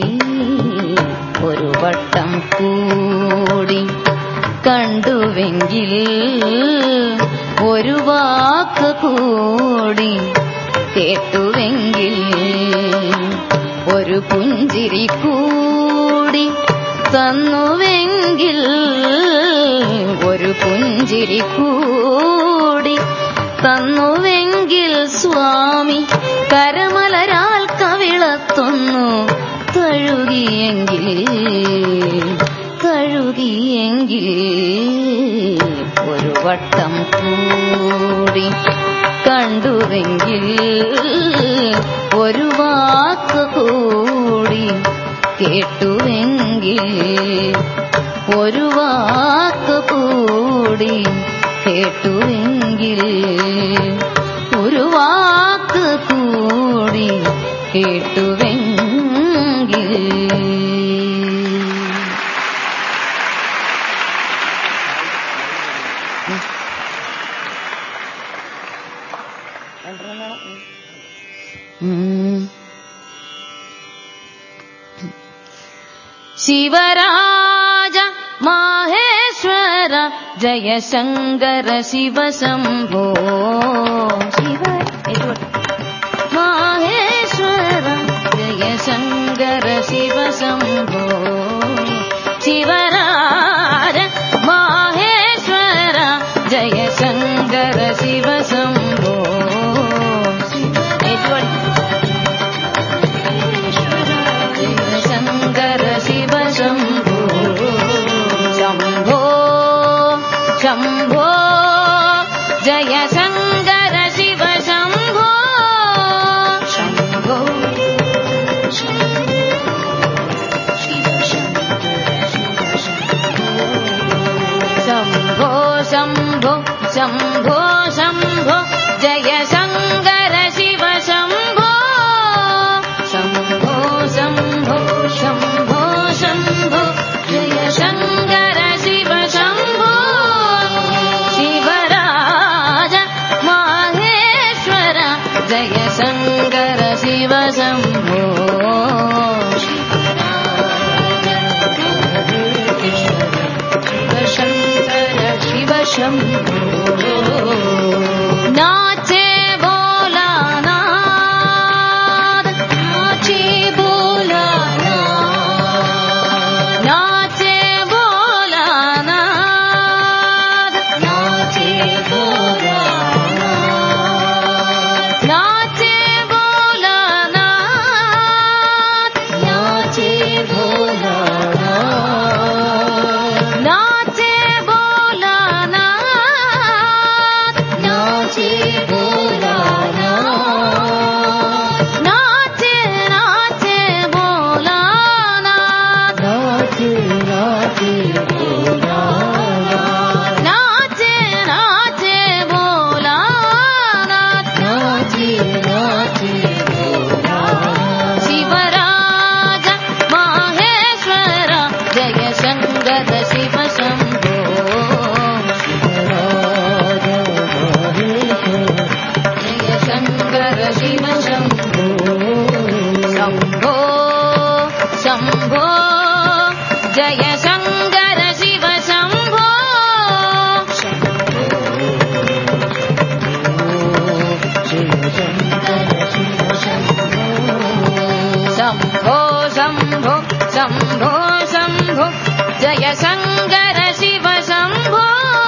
ഒരു വട്ടം കൂടി കണ്ടുവെങ്കിൽ ഒരു വാക്ക് കൂടി കേട്ടുവെങ്കിൽ ഒരു പുഞ്ചിരി കൂടി തന്നുവെങ്കിൽ ഒരു പുഞ്ചിരി കൂടി തന്നുവെങ്കിൽ സ്വാമി കരമലരാൽ കവിളത്തൊന്നു തഴുകിയെങ്കിൽ ഒരു വട്ടം കൂടി കണ്ടുവെങ്കിൽ ഒരു വാക്ക് കൂടി കേട്ടുവെങ്കിൽ ഒരു വാക്ക് കൂടി കേട്ടുവെങ്കിൽ ഒരു വാക്ക് കൂടി കേട്ടുവെങ്കിൽ. శివరాజ మాహేశ్వర జయ శంకర శివ శంభో మాహేశ్వర జయ శంకర శివ శంభో శివరాజ మాహేశ్వర జయ శంకర శివ శంభో శంకర శివ శంభో శంభో శంభో జయ శంకర శివ శంభో శంభో శంభో శంభో శంభో శంభో జయ శంకర శివ శంభో శంభో శంభో శంభో శంభో జయ శంకర శివ శంభో శివరాజ మాహేశ్వర జయ శంకర శివ శంభో శంకర శివ శంభో నాచే భోలానాథ్ నాచే భోలానాథ్ నాచే భోలానాథ్ నాచే భోలానాథ్ నాచే భోలానాథ్ నాచే భోలానాథ్ నాచే భోలానాథ్ నాచే భోలానాథ్ నాచే నాచే భోలానాథ్ నాచే నాచే భోలానాథ్ నాచే నాచే భోలానాథ్ నాచే నాచే భోలానాథ్ శివరాజ మాహేశ్వర జయ శంకర శివ శంభో జయ శంకర శివ శంభో శంభో శంభో జయ శంకర శివ శంభో శంభో శంభో శంభో శంభో జయ శంకర శివ శంభో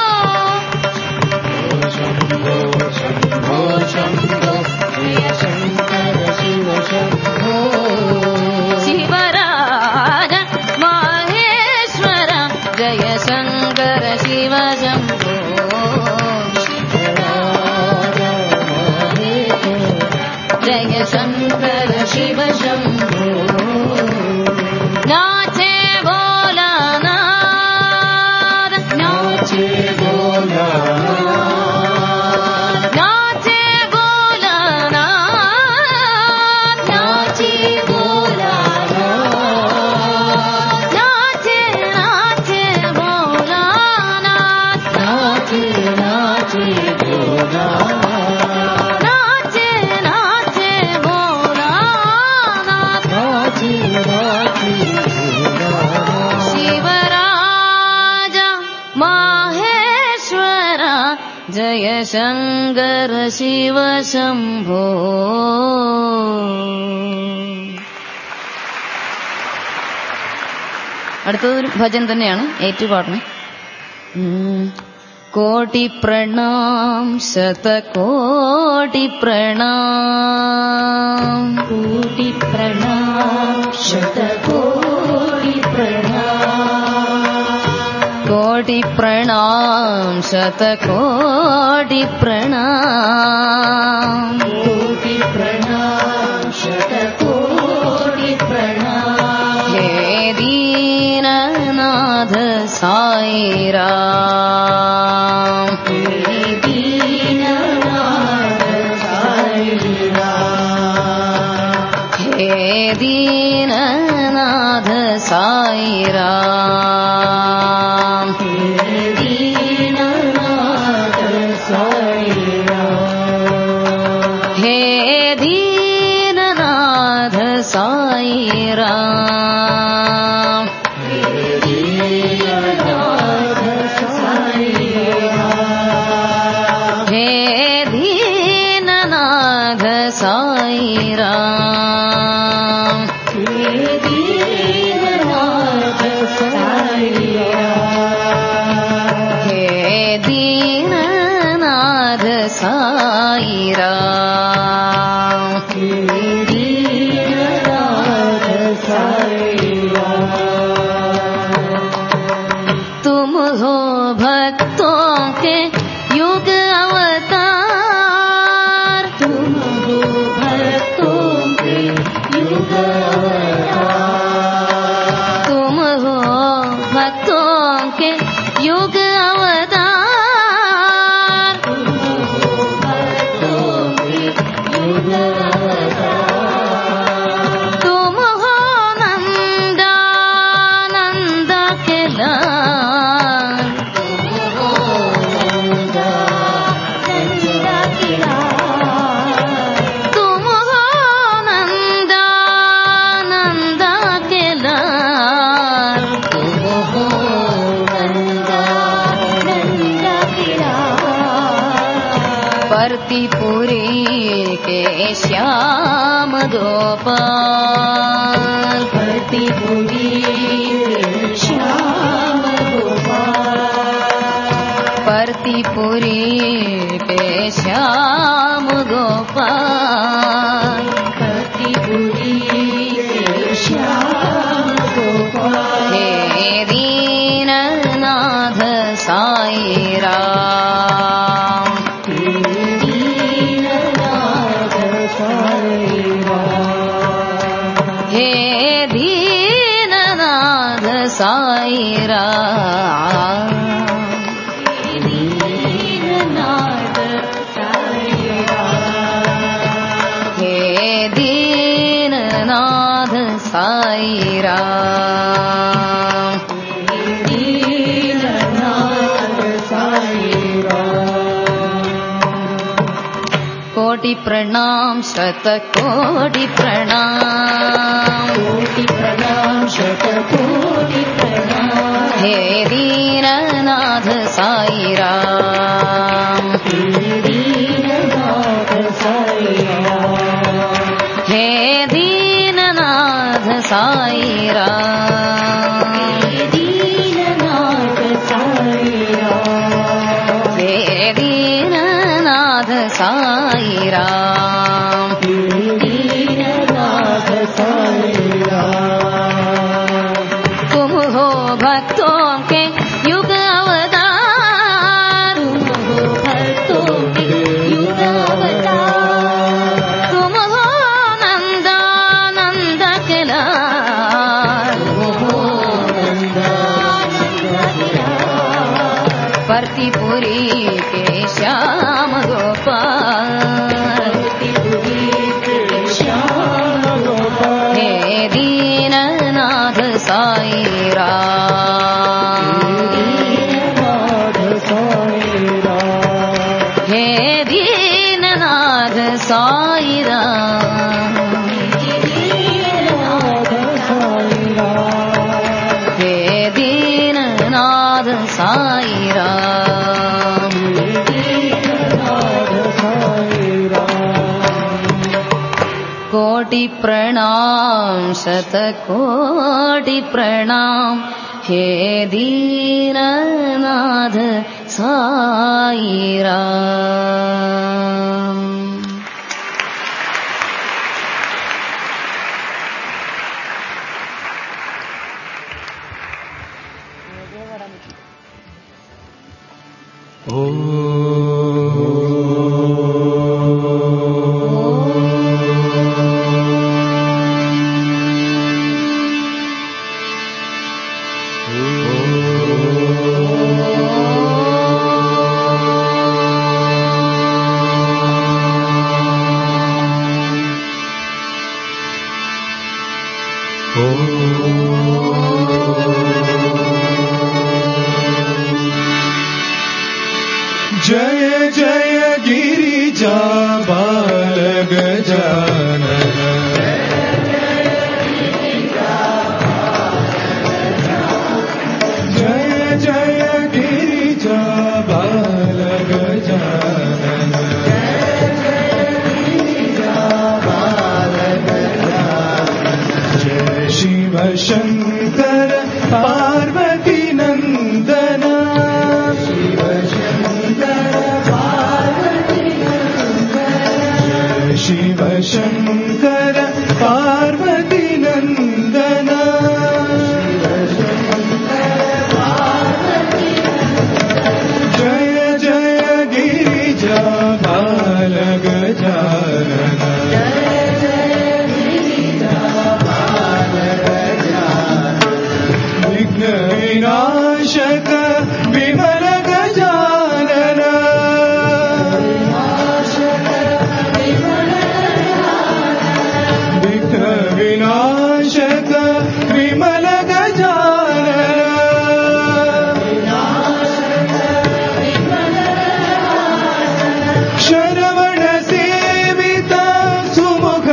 శంభో శంభో జయ శంకర శివ శంభో శివరాజ जय शंकर शिव शंभो नाचे भोलानाथ नाचे भोलानाथ नाचे भोलानाथ नाचे भोलानाथ नाचे नाचे भोलानाथ नाचे नाचे भोलानाथ नाचे नाचे भोलानाथ नाचे नाचे भोलानाथ शिवराजा माहेश्वरा जय शंकर शिव शंभो അടുത്തതൊരു ഭജൻ തന്നെയാണ് ഏറ്റുപാടണേ കോടി പ്രണാം ശതകോടി പ്രണാം കോടി പ്രണാം ശതകോടി പ്രണാം കോടി പ്രണാം ശതകോടി പ്രണാം കോടി പ്രണാം ശതകോടി പ്രണാം ഹേ ദീനനാഥ സായി രാം ഹേ ദീനനാഥ സായി രാം ഹേ ദീനനാഥ സായി രാം ഹേ ദീനനാഥ സായി രാം ഹേ ദീനനാഥ സായി രാം हे दीननाथ साई राम हे दीननाथ साई राम हे दीननाथ साई राम हे दीननाथ साई राम तुम हो भक्तों के युग अवतार तुम हो भक्तों के युग अवतार तुम हो भक्तों के युग अवतार तुम हो भक्तों के युग अवतार तुम हो नंदा नंदा के लाल तुम हो नंदा नंदा के लाल तुम हो नंदा नंदा के लाल परतीपुरी के श्याम गोपाल परतीपुरी के श्याम गोपाल परतीपुरी पे श्याम गोपाल परतीपुरी पे श्याम गोपाल हे दीननाथ साई राम हे दीननाथ साई राम हे दीननाथ साई राम दीननाथ साई राम दीननाथ साई राम कोटि प्रणाम शतकोटि प्रणाम कोटि प्रणाम शतकोटि प्रणाम हे दीननाथ साई राम हे दीननाथ साई राम हे दीननाथ साई राम हे दीननाथ साई राम हे दीननाथ साई राम हे दीननाथ साई राम तुम हो भक्तों के युग अवतार तुम हो भक्तों के युग अवतार तुम हो भर्तिपुरी के श्याम गोपाल हे दीननाथ साई राम हे दीननाथ साई राम हे दीननाथ साई राम कोटि प्रणाम शतकोटि प्रणाम हे दीननाथ साई राम। जय जय गिरिजा बाल गजानन जय जय गिरिजा बाल गजानन जय शिव शंकर पार्वती नंदन शिव शंकर पार्वती नंदन जय जय गिरिजा बाल गजानन विघ्न विनाशक विमल गजानन विनाशक विमल गजानन शरवण सेवित सुमुख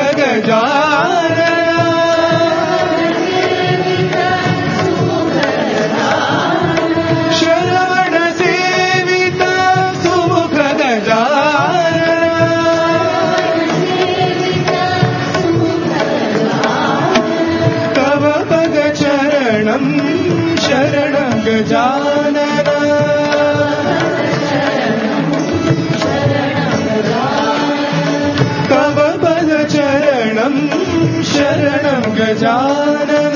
गजानन शरवण सेवित सुमुख गजानन शरणं गजानन तव पद चरणं शरणं गजानन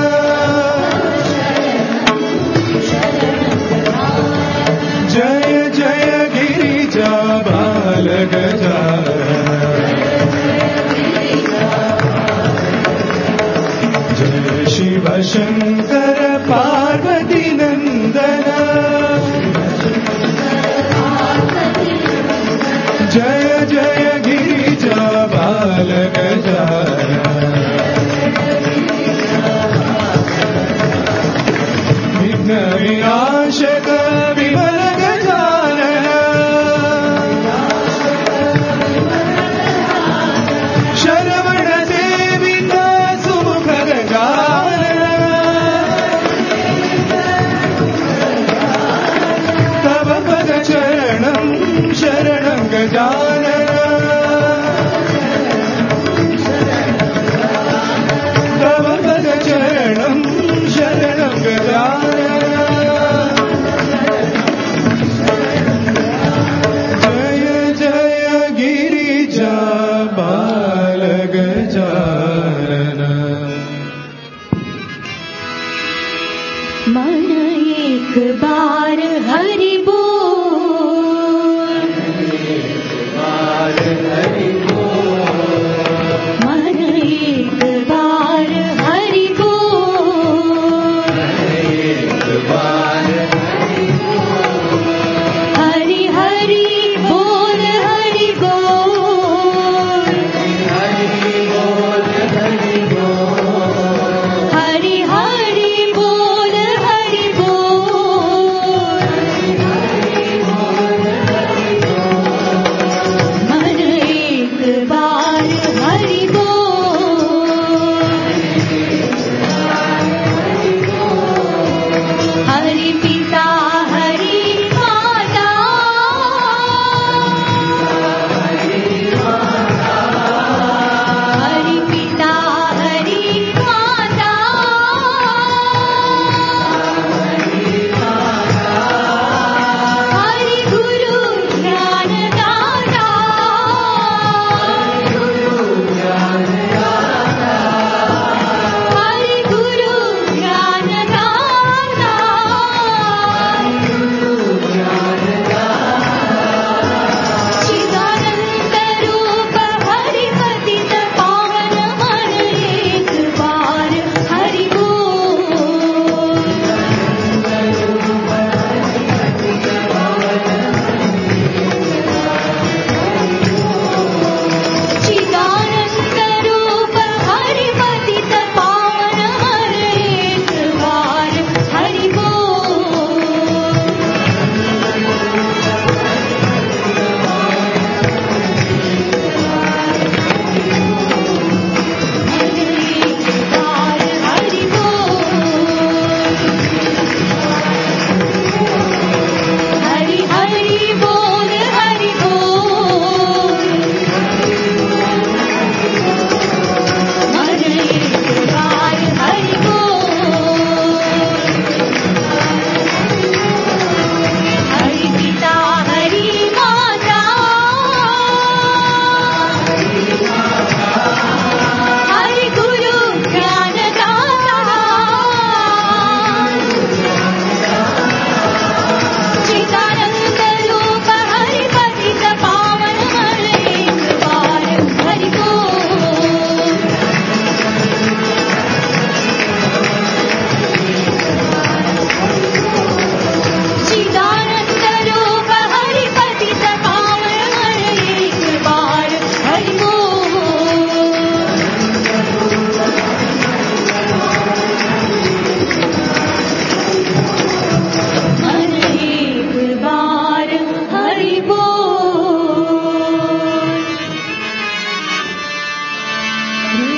जय जय गिरिजा बाल गजानन जय शिव शंकर पार्वती नंदन जय जय गिरिजा बाल गजानन विघ्न विनाशक विमल गजानन शरवण सेवित सुमुख गजानन तव पद चरणं शरणं गजानन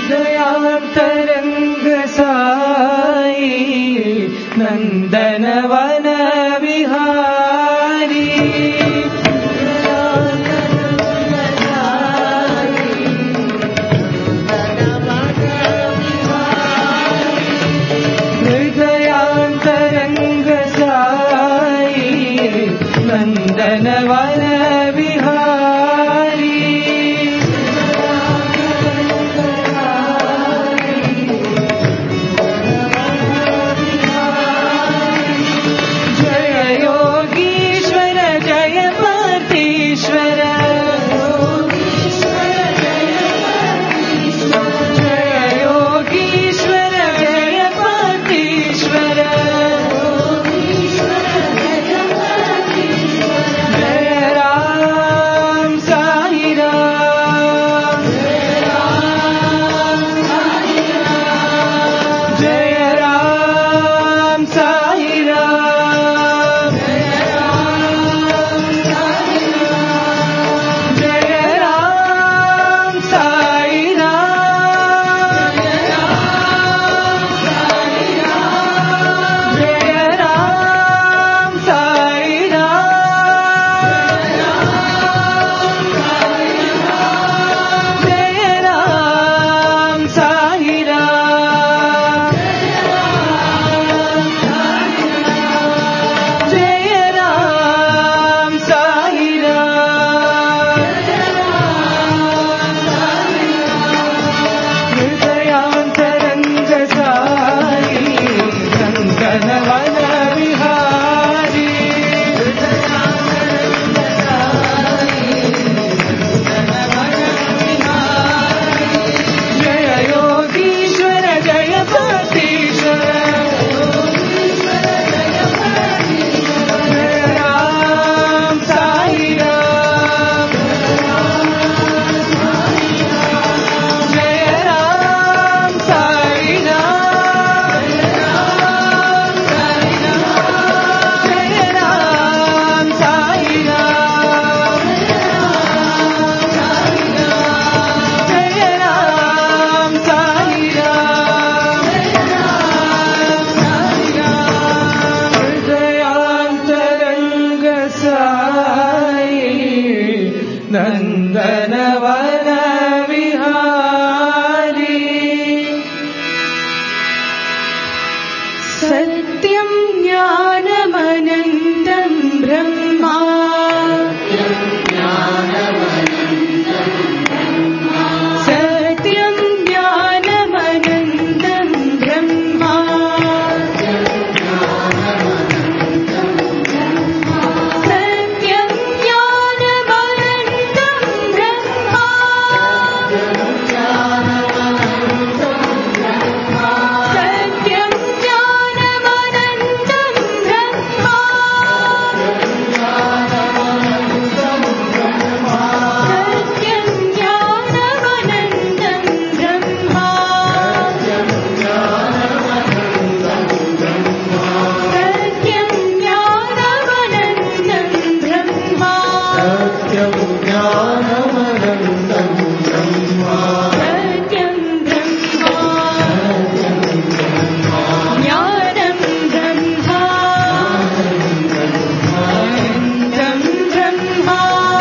हृदयांतरंग साई नंदनवन विहारी हृदयांतरंग साई नंदनवन विहारी जय योगीश्वर जय पार्थेश्वर जय योगीश्वर जय पार्थेश्वर जय राम साई राम जय राम साई राम जय राम साई राम जय राम साई राम जय राम साई राम जय राम साई राम हृदयांतरंग साई नंदनवन विहारी जय योगीश्वर जय पार्थेश्वर जय राम साई राम जय राम साई राम जय राम साई राम जय राम साई राम हृदयांतरंग साई नंदनवन विहारी सत्यं ज्ञानमनन्तं ब्रह्मा सत्यं ज्ञानमनन्तं ब्रह्मा सत्यं ज्ञानमनन्तं ब्रह्मा सत्यं ज्ञानमनन्तं ब्रह्मा सत्यं ज्ञानमनन्तं ब्रह्मा सत्यं ज्ञानमनन्तं ब्रह्मा सत्यं ज्ञानमनन्तं ब्रह्मा सत्यं ब्रह्मा ज्ञानं ब्रह्मा अनन्तं ब्रह्मा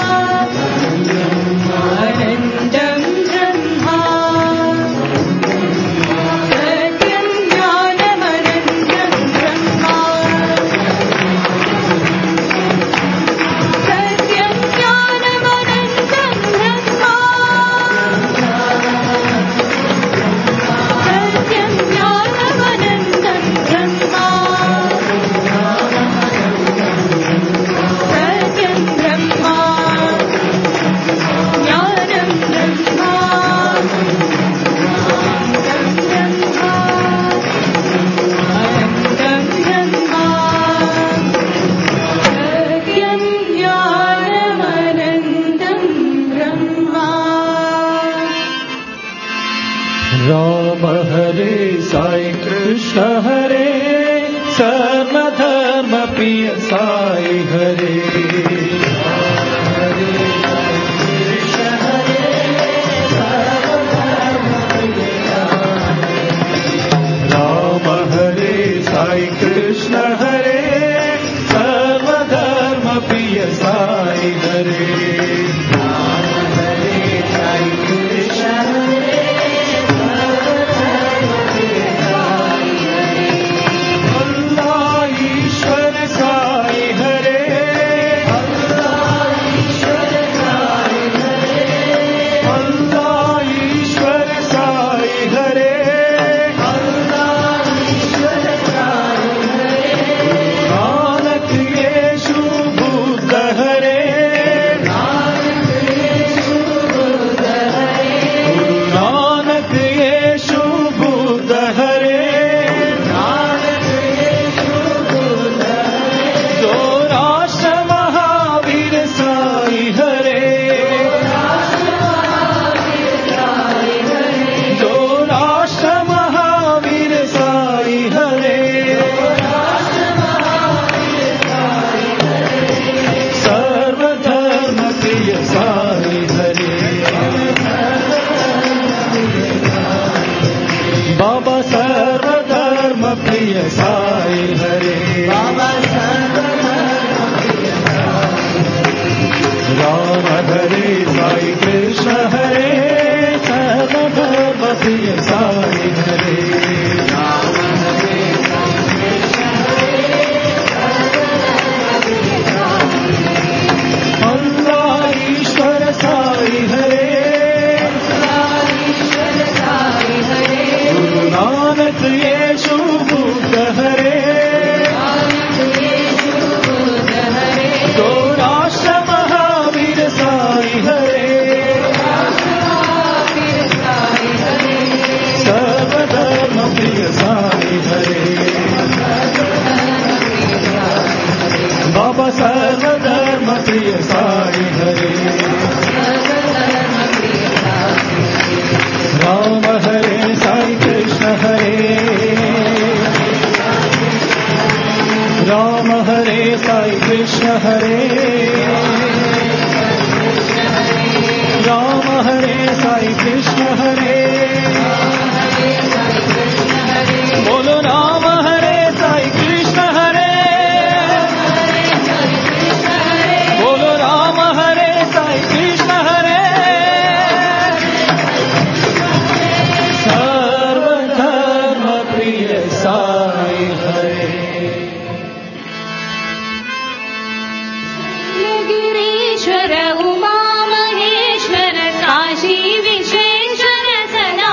अनन्तं ब्रह्मा सत्यं ज्ञानमनन्तं ब्रह्मा सत्यं ज्ञानमनन्तं ब्रह्मा सत्यं ज्ञानमनन्तं ब्रह्मा सत्यं ब्रह्मा ज्ञानं ब्रह्मा अनन्तं ब्रह्मा सत्यं ज्ञानमनन्तं ब्रह्मा राम हरे साई कृष्ण हरे सर्वधर्म प्रिय साई हरे हरे कृष्ण हरे सर्वधर्म प्रिय कृष्ण हरे सर्वधर्म प्रिय साई हरे गिरीश्वर उमा महेश्वर काशी विश्वेश्वर सदा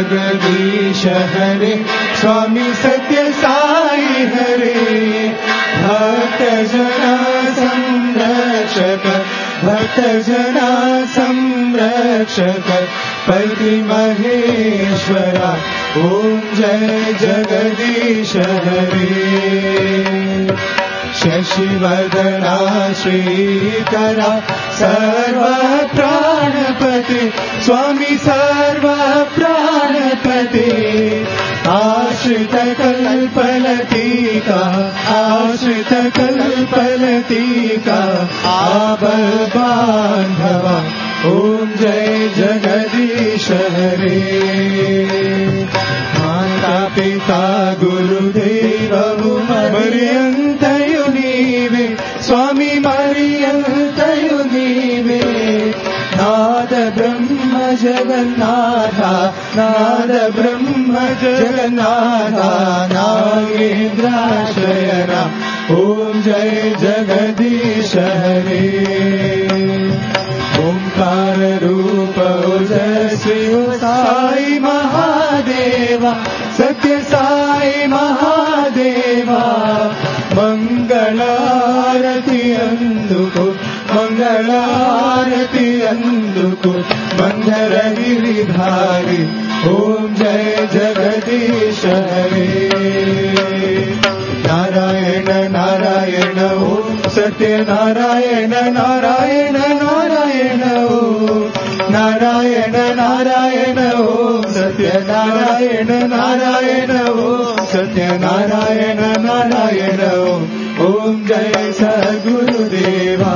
जगदीश हरे स्वामी सत्य साई हरे भक्त जना संरक्षक भक्त जना संरक्षक पति महेश्वरा ओम जय जगदीश हरे शशिवदना श्रीकरा सर्व प्राणपति स्वामी सर्व प्राणपति आश्रित कल्पलतिका आश्रित कल्पलतिका आबल बांधवा ओम जय जगदीश हरे माता पिता गुरुदेव मर्यन्तयु नीवे स्वामी मर्यन्तयु नीवे नाद ब्रह्म जगन्नाथ नाद ब्रह्म जगन्नाथ नागेन्द्राशयना ओम जय जगदीश हरे ओंकार रूप ओजस्वी साई महादेवा सत्य साई महादेवा मंगलारति अंदुको मंगलारति अंदुको मंदर गिरिधारी ओम जय जगदीश हरे नारायण नारायण ओम सत्य नारायण नारायण नारायण ओम नारायण नारायण ओम सत्य नारायण नारायण ओम सत्य नारायण नारायण ओम जय सद्गुरुदेवा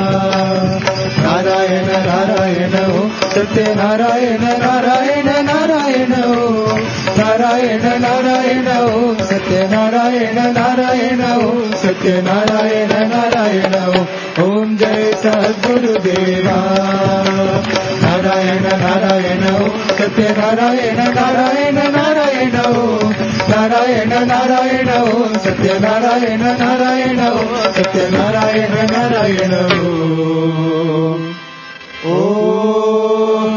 नारायण नारायण ओम सत्य नारायण नारायण नारायण ओम नारायण नारायण ओम सत्य नारायण नारायण ओम सत्य नारायण नारायण ओम जय सद्गुरुदेवा नारायण नारायण ओम सत्य नारायण नारायण नारायण ओम नारायण नारायण ओम सत्य नारायण नारायण ओम सत्य नारायण नारायण ओम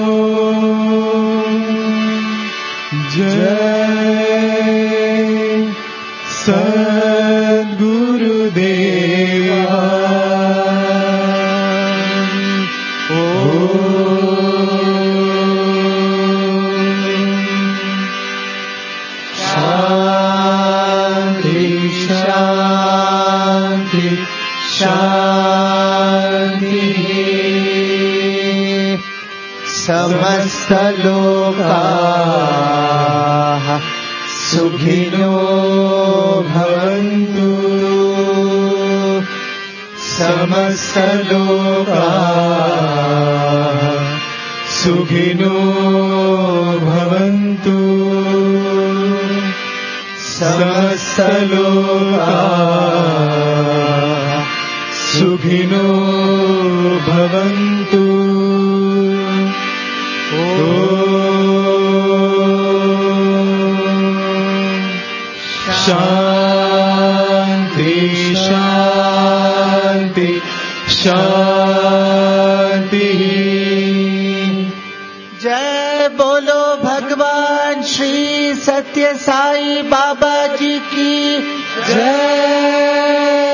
जय सद्गुरुदेवा शांति शांति शांति समस्त लोकाः सुखिनो भवन्तु समस्त लोकाः सुखिनो भवन्तु समस्त लोकाः सुखिनो भवन्तु शांति शांति शांति जय बोलो भगवान श्री सत्य साई बाबा जी की जय।